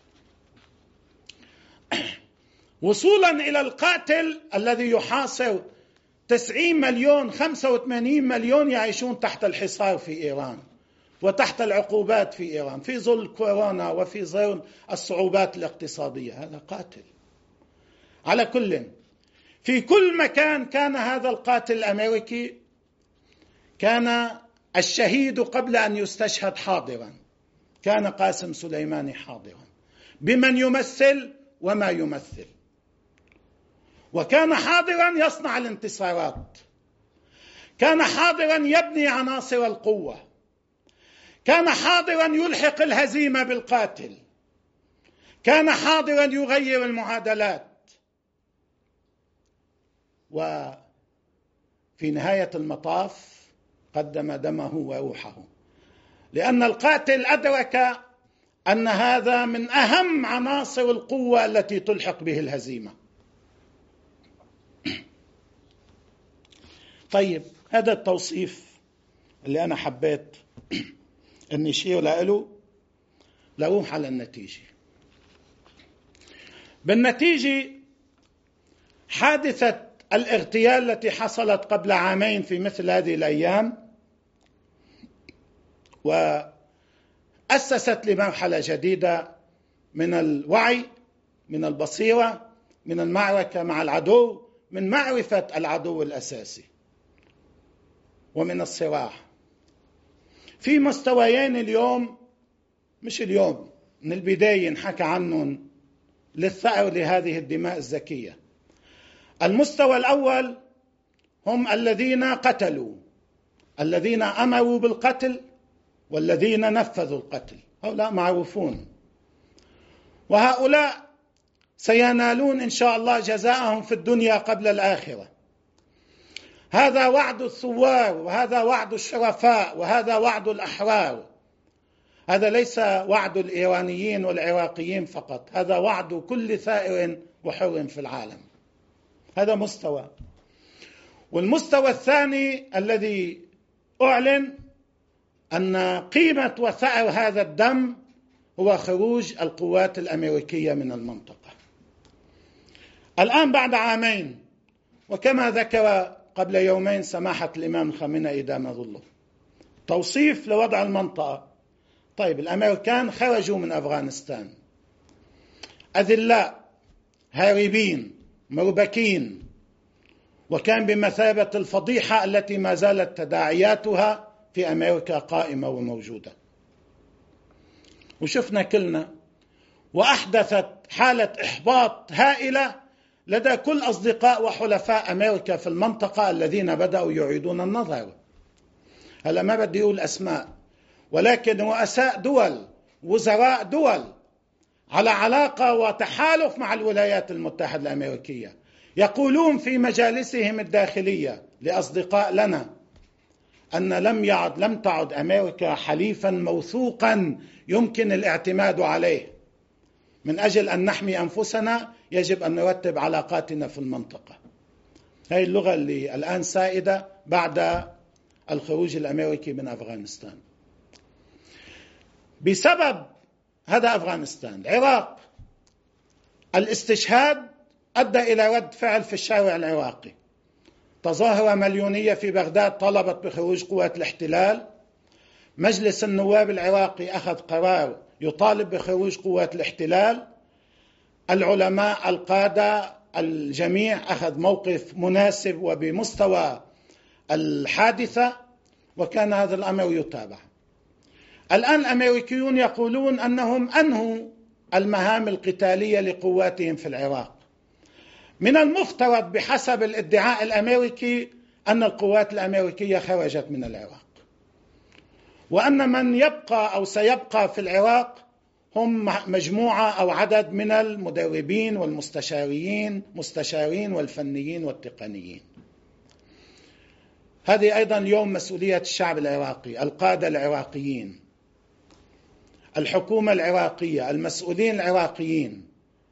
وصولا إلى القاتل الذي يحاصر تسعين مليون، خمسة وثمانين مليون يعيشون تحت الحصار في إيران وتحت العقوبات في إيران في ظل كورونا وفي ظل الصعوبات الاقتصادية. هذا قاتل. على كل، في كل مكان كان هذا القاتل الأمريكي، كان الشهيد قبل أن يستشهد حاضرا. كان قاسم سليماني حاضرا بمن يمثل وما يمثل، وكان حاضرا يصنع الانتصارات، كان حاضرا يبني عناصر القوة، كان حاضرا يلحق الهزيمة بالقاتل، كان حاضرا يغير المعادلات. وفي نهاية المطاف قدم دمه وروحه، لأن القاتل أدرك أن هذا من أهم عناصر القوة التي تلحق به الهزيمة. طيب، هذا التوصيف اللي أنا حبيت أني أشير له، لأروح على النتيجة. بالنتيجة حادثة الاغتيال التي حصلت قبل عامين في مثل هذه الأيام وأسست لمرحلة جديدة من الوعي، من البصيرة، من المعركة مع العدو، من معرفة العدو الأساسي، ومن الصراع في مستويين. اليوم، مش اليوم، من البداية نحكى عنهم للثأر لهذه الدماء الزكية. المستوى الأول هم الذين قتلوا، الذين أمروا بالقتل والذين نفذوا القتل. هؤلاء معروفون، وهؤلاء سينالون إن شاء الله جزاءهم في الدنيا قبل الآخرة. هذا وعد الثوار، وهذا وعد الشرفاء، وهذا وعد الأحرار. هذا ليس وعد الإيرانيين والعراقيين فقط، هذا وعد كل ثائر وحر في العالم. هذا مستوى. والمستوى الثاني الذي أعلن أن قيمة وثأر هذا الدم هو خروج القوات الأمريكية من المنطقة. الآن بعد عامين، وكما ذكر قبل يومين سماحة الإمام الخامنئي دام ظله، توصيف لوضع المنطقة. طيب، الأمريكان خرجوا من أفغانستان أذلاء، هاربين، مربكين، وكان بمثابة الفضيحة التي ما زالت تداعياتها في أمريكا قائمة وموجودة. وشفنا كلنا، وأحدثت حالة إحباط هائلة لدى كل أصدقاء وحلفاء أمريكا في المنطقة الذين بدأوا يعيدون النظر. هلا ما بدي أقول أسماء، ولكن رؤساء دول، وزراء دول على علاقة وتحالف مع الولايات المتحدة الأمريكية يقولون في مجالسهم الداخلية لأصدقاء لنا أن لم يعد لم تعد أمريكا حليفا موثوقا يمكن الاعتماد عليه. من أجل أن نحمي أنفسنا يجب أن نرتب علاقاتنا في المنطقة. هذه اللغة اللي الآن سائدة بعد الخروج الأمريكي من أفغانستان. بسبب هذا أفغانستان، العراق، الاستشهاد أدى إلى رد فعل في الشارع العراقي. تظاهرة مليونية في بغداد طلبت بخروج قوات الاحتلال. مجلس النواب العراقي أخذ قرار يطالب بخروج قوات الاحتلال. العلماء، القادة، الجميع أخذ موقف مناسب وبمستوى الحادثة، وكان هذا الأمر يتابع. الآن الأمريكيون يقولون أنهم أنهوا المهام القتالية لقواتهم في العراق. من المفترض بحسب الادعاء الأمريكي أن القوات الأمريكية خرجت من العراق، وأن من يبقى أو سيبقى في العراق هم مجموعة أو عدد من المدربين والمستشارين مستشارين والفنيين والتقنيين. هذه أيضا اليوم مسؤولية الشعب العراقي، القادة العراقيين، الحكومة العراقية، المسؤولين العراقيين،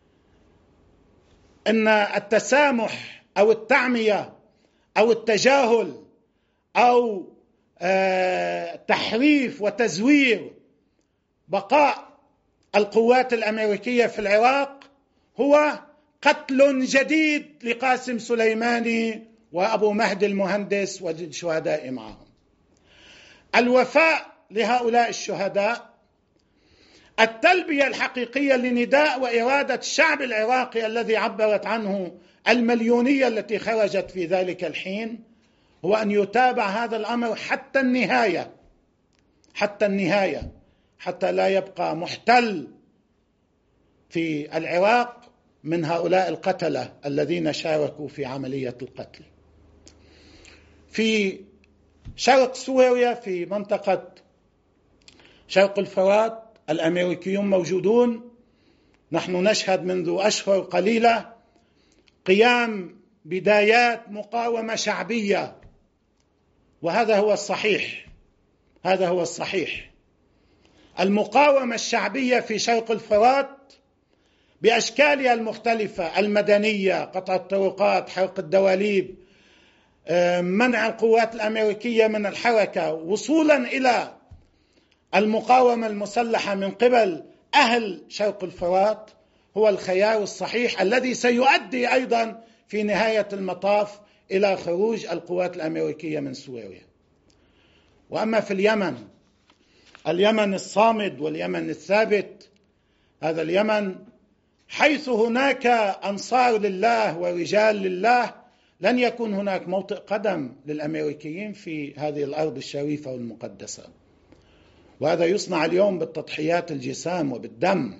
أن التسامح أو التعمية أو التجاهل أو تحريف وتزوير بقاء القوات الأمريكية في العراق هو قتل جديد لقاسم سليماني وأبو مهدي المهندس والشهداء معهم. الوفاء لهؤلاء الشهداء، التلبية الحقيقية لنداء وإرادة الشعب العراقي الذي عبرت عنه المليونية التي خرجت في ذلك الحين، هو أن يتابع هذا الأمر حتى النهاية، حتى النهاية، حتى لا يبقى محتل في العراق من هؤلاء القتلة الذين شاركوا في عملية القتل. في شرق سوريا، في منطقة شرق الفرات، الأمريكيون موجودون. نحن نشهد منذ أشهر قليلة قيام بدايات مقاومة شعبية، وهذا هو الصحيح، هذا هو الصحيح. المقاومة الشعبية في شرق الفرات بأشكالها المختلفة، المدنية، قطع الطرقات، حرق الدواليب، منع القوات الأمريكية من الحركة، وصولا إلى المقاومة المسلحة من قبل أهل شرق الفرات، هو الخيار الصحيح الذي سيؤدي أيضا في نهاية المطاف إلى خروج القوات الأمريكية من سوريا. وأما في اليمن، اليمن الصامد واليمن الثابت، هذا اليمن حيث هناك أنصار لله ورجال لله لن يكون هناك موطئ قدم للأمريكيين في هذه الأرض الشريفة والمقدسة، وهذا يصنع اليوم بالتضحيات الجسام وبالدم.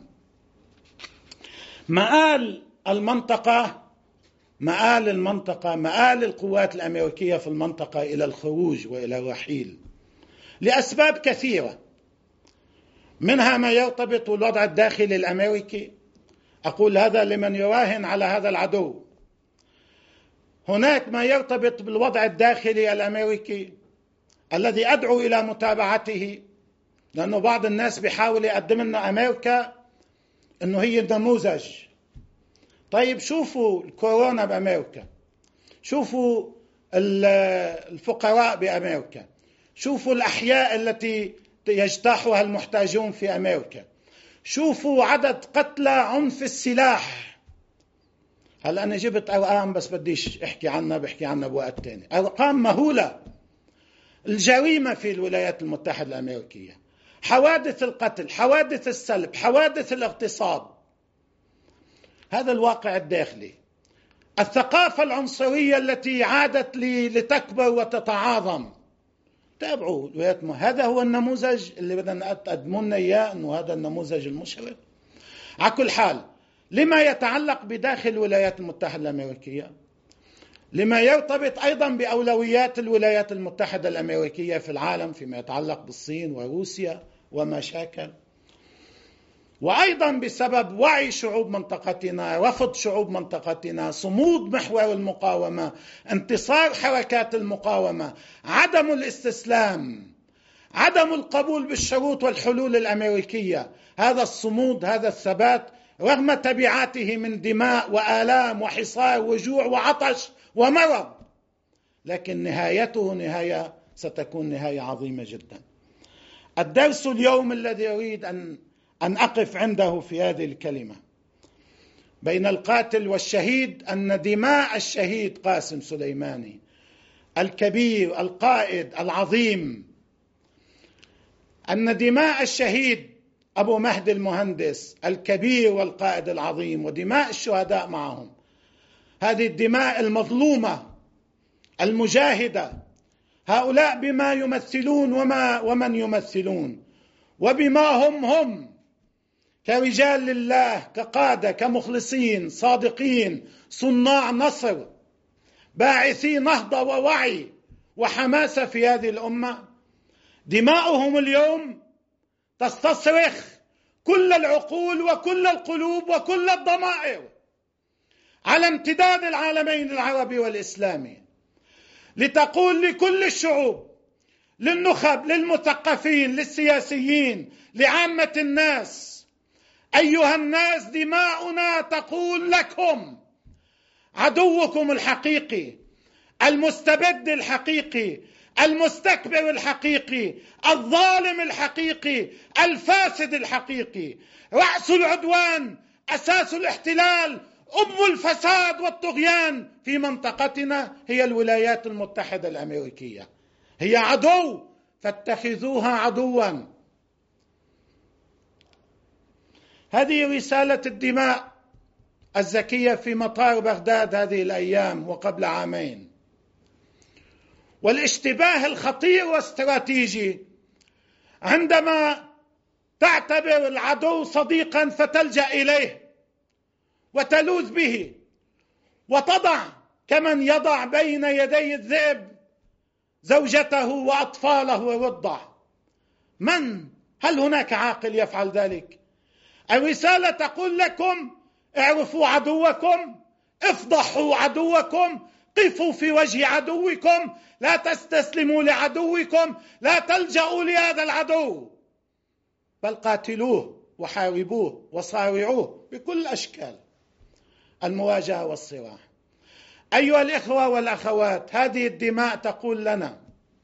مآل المنطقة مآل المنطقة مآل القوات الأمريكية في المنطقة إلى الخروج وإلى الرحيل لأسباب كثيرة، منها ما يرتبط بالوضع الداخلي الأمريكي. أقول هذا لمن يراهن على هذا العدو. هناك ما يرتبط بالوضع الداخلي الأمريكي الذي أدعو إلى متابعته، لأنه بعض الناس بيحاول يقدم لنا أمريكا أنه هي النموذج. طيب شوفوا الكورونا بأمريكا، شوفوا الفقراء بأمريكا، شوفوا الأحياء التي يجتاحها المحتاجون في أمريكا، شوفوا عدد قتلى عنف السلاح. هل أنا جبت أرقام بس بديش أحكي عنها، بحكي عنها بوقت تاني. أرقام مهولة. الجريمة في الولايات المتحدة الأمريكية، حوادث القتل، حوادث السلب، حوادث الاغتصاب. هذا الواقع الداخلي. الثقافة العنصرية التي عادت لتكبر وتتعاظم. تابعوا الولايات، هذا هو النموذج اللي بدنا نقدمه لنا إياه، أنه هذا النموذج المشرف. على كل حال، لما يتعلق بداخل الولايات المتحدة الأمريكية، لما يرتبط أيضا بأولويات الولايات المتحدة الأمريكية في العالم فيما يتعلق بالصين وروسيا ومشاكل، وأيضا بسبب وعي شعوب منطقتنا، رفض شعوب منطقتنا، صمود محور المقاومة، انتصار حركات المقاومة، عدم الاستسلام، عدم القبول بالشروط والحلول الأمريكية. هذا الصمود، هذا الثبات رغم تبعاته من دماء وآلام وحصار وجوع وعطش ومرض، لكن نهايته نهاية ستكون نهاية عظيمة جدا. الدرس اليوم الذي أريد أن أن أقف عنده في هذه الكلمة بين القاتل والشهيد، أن دماء الشهيد قاسم سليماني الكبير القائد العظيم، أن دماء الشهيد أبو مهدي المهندس الكبير والقائد العظيم، ودماء الشهداء معهم، هذه الدماء المظلومة المجاهدة، هؤلاء بما يمثلون وما ومن يمثلون، وبما هم هم كرجال لله، كقادة، كمخلصين صادقين، صناع نصر، باعثي نهضة ووعي وحماسة في هذه الأمة. دماؤهم اليوم تستصرخ كل العقول وكل القلوب وكل الضمائر على امتداد العالمين العربي والإسلامي، لتقول لكل الشعوب، للنخب، للمثقفين، للسياسيين، لعامة الناس: أيها الناس، دماؤنا تقول لكم عدوكم الحقيقي، المستبد الحقيقي، المستكبر الحقيقي، الظالم الحقيقي، الفاسد الحقيقي، رأس العدوان، أساس الاحتلال، أم الفساد والطغيان في منطقتنا هي الولايات المتحدة الأمريكية. هي عدو، فاتخذوها عدوا. هذه رسالة الدماء الزكية في مطار بغداد هذه الأيام وقبل عامين. والاشتباه الخطير واستراتيجي عندما تعتبر العدو صديقا فتلجأ إليه وتلوذ به، وتضع كمن يضع بين يدي الذئب زوجته وأطفاله ويرضع. من؟ هل هناك عاقل يفعل ذلك؟ الرسالة تقول لكم: اعرفوا عدوكم، افضحوا عدوكم، قفوا في وجه عدوكم، لا تستسلموا لعدوكم، لا تلجأوا لهذا العدو، بل قاتلوه وحاربوه وصارعوه بكل أشكال المواجهة والصراع. أيها الإخوة والأخوات، هذه الدماء تقول لنا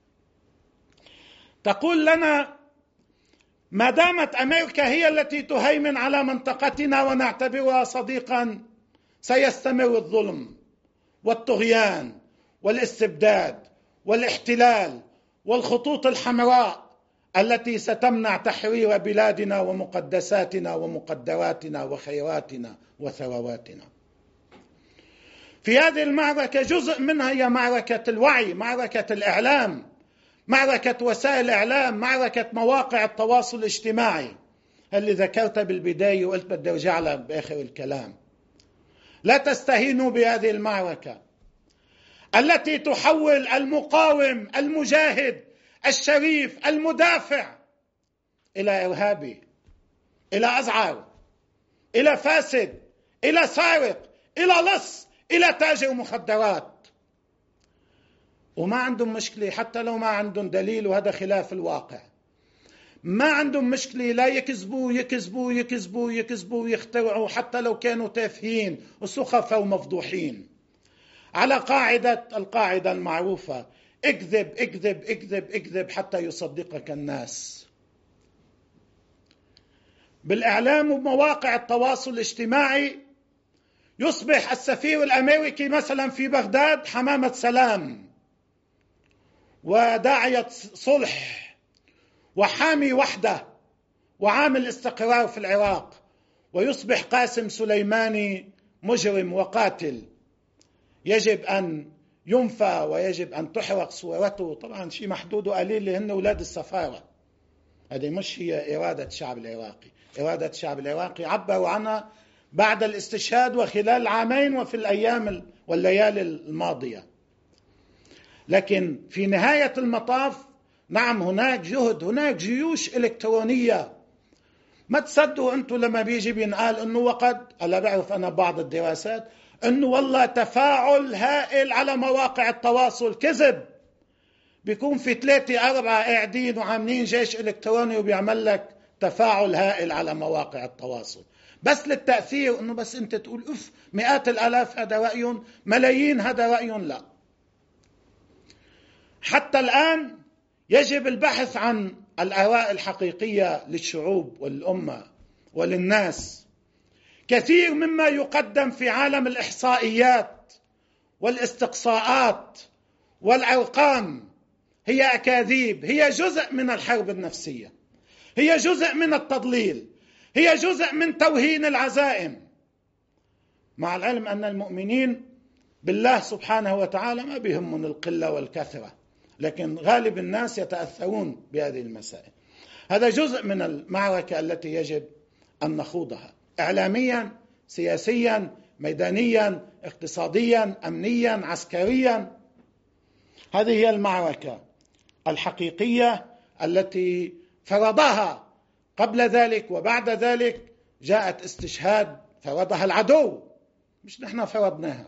تقول لنا ما دامت أمريكا هي التي تهيمن على منطقتنا ونعتبرها صديقا، سيستمر الظلم والطغيان والاستبداد والاحتلال والخطوط الحمراء التي ستمنع تحرير بلادنا ومقدساتنا ومقدراتنا وخيراتنا وثرواتنا. في هذه المعركة جزء منها هي معركة الوعي، معركة الإعلام، معركة وسائل الإعلام، معركة مواقع التواصل الاجتماعي اللي ذكرتها بالبداية وقلت بدي أرجع لها بآخر الكلام. لا تستهينوا بهذه المعركة التي تحول المقاوم المجاهد الشريف المدافع إلى إرهابي، إلى أزعر، إلى فاسد، إلى سارق، إلى لص، إلى تاجر مخدرات. وما عندهم مشكلة حتى لو ما عندهم دليل، وهذا خلاف الواقع. ما عندهم مشكلة لا يكذبوا يكذبوا يكذبوا يكذبوا ويخترعوا حتى لو كانوا تافهين وسخفة ومفضوحين، على قاعدة القاعدة المعروفة: اكذب اكذب اكذب اكذب حتى يصدقك الناس. بالإعلام ومواقع التواصل الاجتماعي يصبح السفير الأمريكي مثلا في بغداد حمامة سلام وداعية صلح وحامي وحدة وعامل استقرار في العراق، ويصبح قاسم سليماني مجرم وقاتل يجب أن ينفى ويجب أن تحرق صورته. طبعا شيء محدود وقليل لهن أولاد السفارة. هذه مش هي إرادة الشعب العراقي. إرادة الشعب العراقي عبروا عنها بعد الاستشهاد وخلال عامين وفي الأيام والليالي الماضية. لكن في نهاية المطاف نعم هناك جهد، هناك جيوش إلكترونية. ما تصدقوا أنتم لما بيجي بينقال أنه وقد ألا بعرف أنا بعض الدراسات أنه والله تفاعل هائل على مواقع التواصل. كذب. بيكون في ثلاثة أربعة قاعدين وعاملين جيش إلكتروني وبيعمل لك تفاعل هائل على مواقع التواصل بس للتأثير، أنه بس أنت تقول أف مئات الآلاف هذا رأي، ملايين هذا رأي. لا، حتى الآن يجب البحث عن الآراء الحقيقية للشعوب والأمة وللناس. كثير مما يقدم في عالم الإحصائيات والاستقصاءات والأرقام هي أكاذيب، هي جزء من الحرب النفسية، هي جزء من التضليل، هي جزء من توهين العزائم، مع العلم أن المؤمنين بالله سبحانه وتعالى ما بيهمهم القلة والكثرة، لكن غالب الناس يتأثرون بهذه المسائل. هذا جزء من المعركة التي يجب أن نخوضها إعلاميا، سياسيا، ميدانيا، اقتصاديا، أمنيا، عسكريا. هذه هي المعركة الحقيقية التي فرضها قبل ذلك وبعد ذلك. جاءت استشهاد فرضها العدو، مش نحن فرضناها.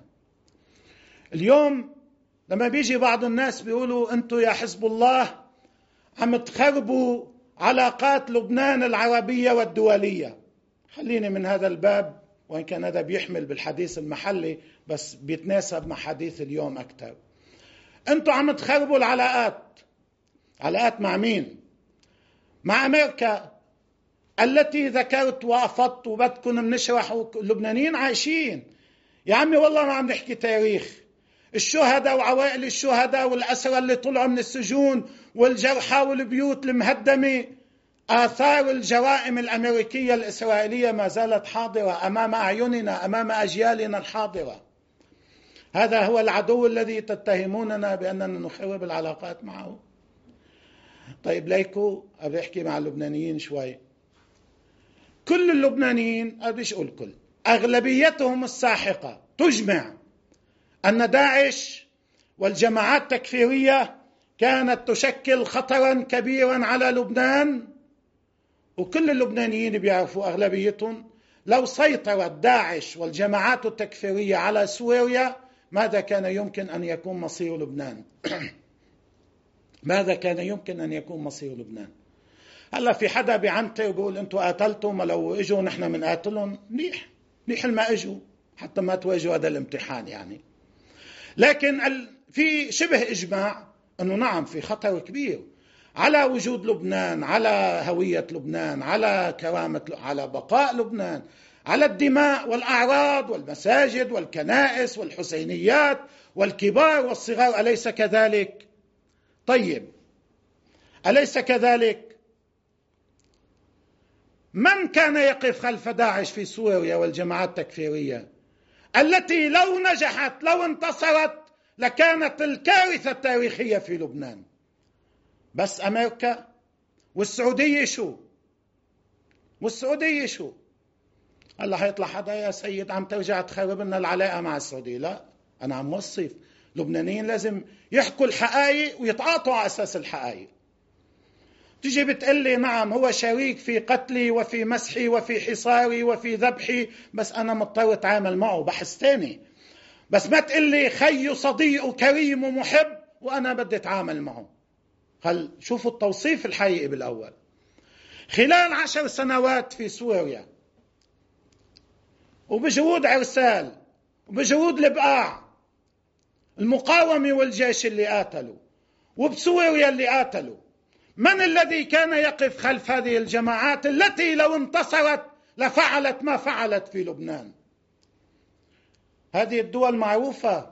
اليوم لما بيجي بعض الناس بيقولوا أنتوا يا حزب الله عم تخربوا علاقات لبنان العربية والدولية، خليني من هذا الباب، وإن كان هذا بيحمل بالحديث المحلي بس بيتناسب مع حديث اليوم أكثر. أنتوا عم تخربوا العلاقات. علاقات مع مين؟ مع أمريكا التي ذكرت وأفضت وبدكم منشرح. اللبنانيين عايشين يا عمي، والله ما عم نحكي تاريخ. الشهداء وعوائل الشهداء والأسرى اللي طلعوا من السجون والجرحى والبيوت المهدمة، آثار الجرائم الأمريكية الإسرائيلية ما زالت حاضرة أمام أعيننا، أمام أجيالنا الحاضرة. هذا هو العدو الذي تتهموننا بأننا نخرب العلاقات معه. طيب ليكو أبي أحكي مع اللبنانيين شوي. كل اللبنانيين، أبيش أقول كل، أغلبيتهم الساحقة تجمع أن داعش والجماعات التكفيرية كانت تشكل خطرا كبيرا على لبنان. وكل اللبنانيين بيعرفوا أغلبيتهم لو سيطرت داعش والجماعات التكفيرية على سوريا ماذا كان يمكن أن يكون مصير لبنان؟ ماذا كان يمكن أن يكون مصير لبنان؟ هلا في حدا بيعنتر وبيقول أنتوا قاتلتم، لو إجوا نحن من قاتلهم. منيح منيح ما إجوا حتى ما تواجهوا هذا الامتحان يعني. لكن في شبه إجماع أنه نعم في خطر كبير على وجود لبنان، على هوية لبنان، على كرامة، على بقاء لبنان، على الدماء والأعراض والمساجد والكنائس والحسينيات والكبار والصغار. أليس كذلك؟ طيب أليس كذلك؟ من كان يقف خلف داعش في سوريا والجماعات التكفيرية التي لو نجحت، لو انتصرت، لكانت الكارثة التاريخية في لبنان؟ بس أمريكا والسعودية. شو والسعودية شو؟ هلا حيطلع حدا يا سيد عم ترجع تخرب لنا العلاقة مع السعودية. لا، أنا عم وصف لبنانيين لازم يحكوا الحقائق ويتعاطوا على أساس الحقائق. تجي بتقلي نعم هو شريك في قتلي وفي مسحي وفي حصاري وفي ذبحي، بس أنا مضطر أتعامل معه، بحث تاني. بس ما تقلي خي صديق كريم ومحب وأنا بدي أتعامل معه. هل شوفوا التوصيف الحقيقي بالأول. خلال عشر سنوات في سوريا وبجهود عرسال وبجهود البقاع، المقاومة والجيش اللي قاتلوا، وبسوريا اللي قاتلوا، من الذي كان يقف خلف هذه الجماعات التي لو انتصرت لفعلت ما فعلت في لبنان؟ هذه الدول معروفة،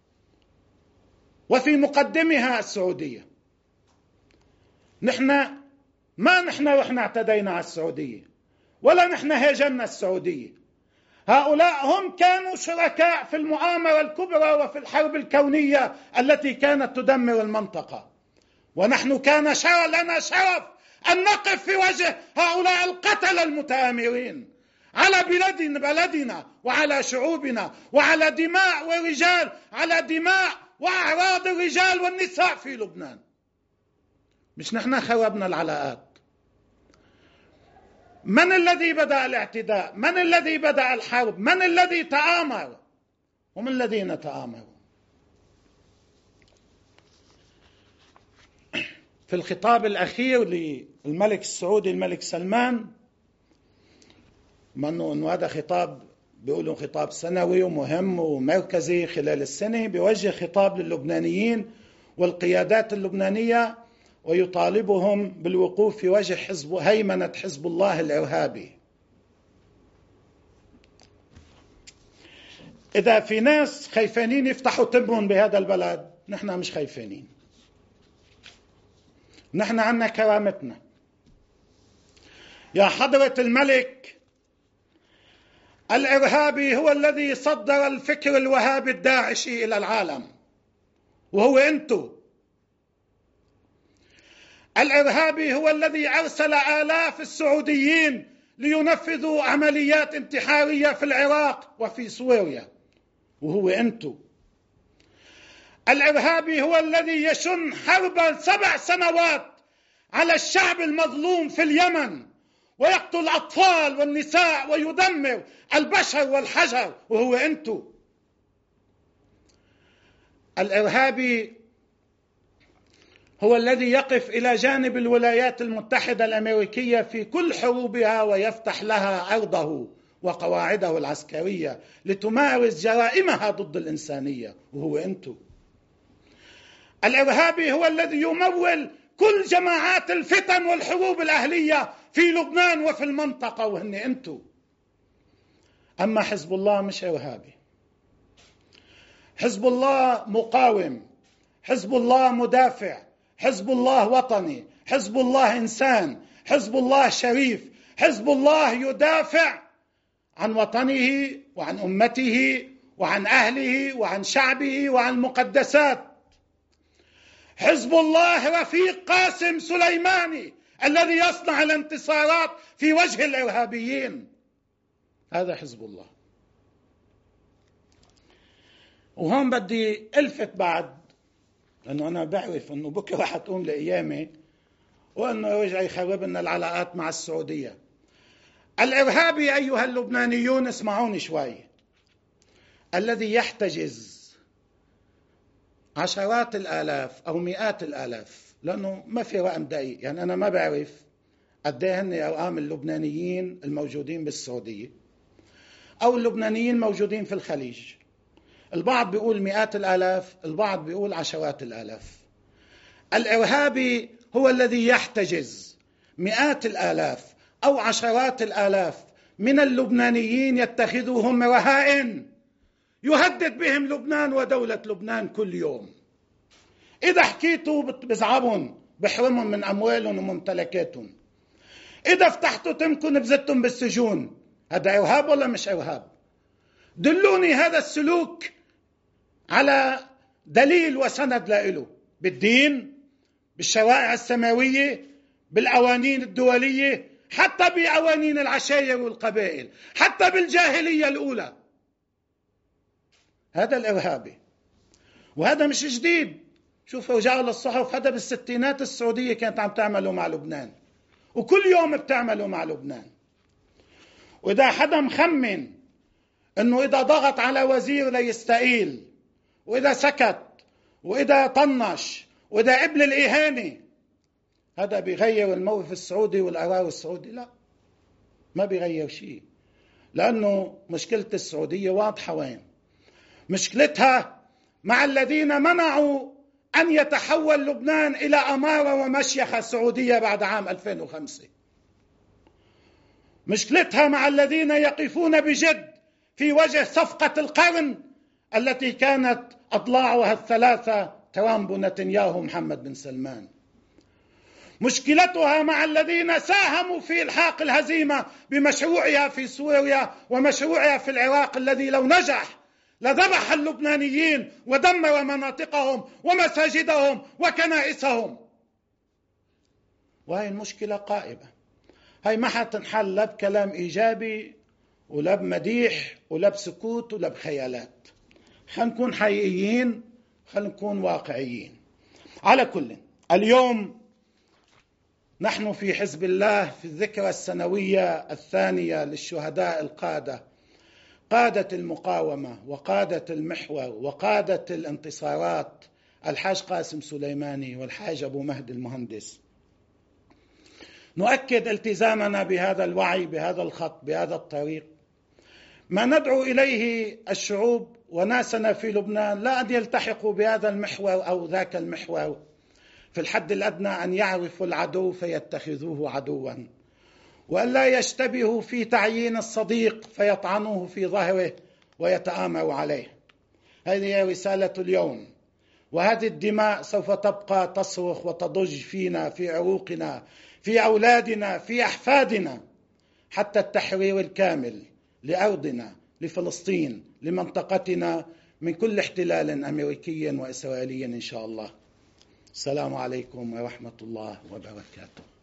وفي مقدمها السعودية. نحن ما نحن رحنا اعتدينا على السعودية ولا نحن هاجمنا السعودية. هؤلاء هم كانوا شركاء في المؤامرة الكبرى وفي الحرب الكونية التي كانت تدمر المنطقة، ونحن كان شرف لنا شرف أن نقف في وجه هؤلاء القتلة المتآمرين على بلدنا بلدنا وعلى شعوبنا وعلى دماء ورجال، على دماء وأعراض الرجال والنساء في لبنان. مش نحن خربنا العلاقات. من الذي بدأ الاعتداء؟ من الذي بدأ الحرب؟ من الذي تآمر؟ هم الذين تآمروا. في الخطاب الأخير للملك السعودي الملك سلمان، منه أنه هذا خطاب بيقولوا خطاب سنوي ومهم ومركزي خلال السنة، بيوجه خطاب للبنانيين والقيادات اللبنانية ويطالبهم بالوقوف في وجه حزب هيمنة حزب الله الإرهابي. إذا في ناس خايفين يفتحوا تبهم بهذا البلد، نحن مش خايفين. نحن عنا كرامتنا. يا حضرة الملك، الإرهابي هو الذي صدر الفكر الوهابي الداعشي إلى العالم، وهو أنتو. الإرهابي هو الذي أرسل آلاف السعوديين لينفذوا عمليات انتحارية في العراق وفي سوريا، وهو أنتو. الإرهابي هو الذي يشن حربا سبع سنوات على الشعب المظلوم في اليمن ويقتل الأطفال والنساء ويدمر البشر والحجر، وهو أنتو. الإرهابي هو الذي يقف إلى جانب الولايات المتحدة الأمريكية في كل حروبها ويفتح لها أرضه وقواعده العسكرية لتمارس جرائمها ضد الإنسانية، وهو أنتو. الإرهابي هو الذي يمول كل جماعات الفتن والحروب الأهلية في لبنان وفي المنطقة، وهن أنتو. أما حزب الله مش إرهابي. حزب الله مقاوم، حزب الله مدافع، حزب الله وطني، حزب الله إنسان، حزب الله شريف، حزب الله يدافع عن وطنه وعن أمته وعن أهله وعن شعبه وعن مقدسات. حزب الله رفيق قاسم سليماني الذي يصنع الانتصارات في وجه الإرهابيين. هذا حزب الله. وهون بدي ألفت بعد، لأنه أنا بعرف أنه بكرة حتقوم لأيامي وأنه يرجع يخرب لنا العلاقات مع السعودية. الإرهابي أيها اللبنانيون اسمعوني شوي، الذي يحتجز عشرات الآلاف أو مئات الآلاف، لأنه ما في رقم دقيق، يعني أنا ما بعرف قد ايه هن أرقام اللبنانيين الموجودين بالسعودية أو اللبنانيين موجودين في الخليج. البعض بيقول مئات الآلاف، البعض بيقول عشرات الآلاف. الإرهابي هو الذي يحتجز مئات الآلاف أو عشرات الآلاف من اللبنانيين يتخذوهم رهائن يهدد بهم لبنان ودولة لبنان كل يوم. إذا حكيتوا بزعبهم، بحرمهم من أموالهم وممتلكاتهم. إذا فتحتوا تمكن بزتهم بالسجون. هذا إرهاب ولا مش إرهاب؟ دلوني هذا السلوك على دليل وسند لإله، بالدين، بالشرائع السماوية، بالقوانين الدولية، حتى بقوانين العشائر والقبائل، حتى بالجاهلية الأولى. هذا الإرهابي، وهذا مش جديد. شوفوا رجعوا للصحف، هذا بالستينات السعودية كانت عم تعمله مع لبنان، وكل يوم بتعمله مع لبنان. وإذا حدا مخمن أنه إذا ضغط على وزير ليستقيل، وإذا سكت وإذا طنش وإذا قبل الإهانة، هذا بيغير الموقف السعودي والقرار السعودي؟ لا، ما بيغير شيء، لأنه مشكلة السعودية واضحة. وين مشكلتها؟ مع الذين منعوا أن يتحول لبنان إلى أمارة ومشيخة سعودية بعد عام ألفين وخمسة. مشكلتها مع الذين يقفون بجد في وجه صفقة القرن التي كانت أضلاعها الثلاثة ترامب ونتنياهو ومحمد بن سلمان. مشكلتها مع الذين ساهموا في إلحاق الهزيمة بمشروعها في سوريا ومشروعها في العراق، الذي لو نجح لذبح اللبنانيين ودمر مناطقهم ومساجدهم وكنائسهم. وهي المشكلة قائمة، هاي ما حتنحل لا بكلام إيجابي ولا بمديح ولا بسكوت ولا بخيالات. خلينا نكون حقيقيين، خلينا نكون واقعيين. على كل، اليوم نحن في حزب الله في الذكرى السنوية الثانية للشهداء القادة، قادة المقاومة وقادة المحور وقادة الانتصارات، الحاج قاسم سليماني والحاج أبو مهدي المهندس. نؤكد التزامنا بهذا الوعي، بهذا الخط، بهذا الطريق. ما ندعو إليه الشعوب وناسنا في لبنان لا أن يلتحقوا بهذا المحور أو ذاك المحور، في الحد الأدنى أن يعرفوا العدو فيتخذوه عدوا، وأن لا يشتبهوا في تعيين الصديق فيطعنوه في ظهره ويتآمروا عليه. هذه هي رسالة اليوم، وهذه الدماء سوف تبقى تصرخ وتضج فينا، في عروقنا، في أولادنا، في أحفادنا، حتى التحرير الكامل لأرضنا، لفلسطين، لمنطقتنا، من كل احتلال أمريكي وإسرائيلي إن شاء الله. السلام عليكم ورحمة الله وبركاته.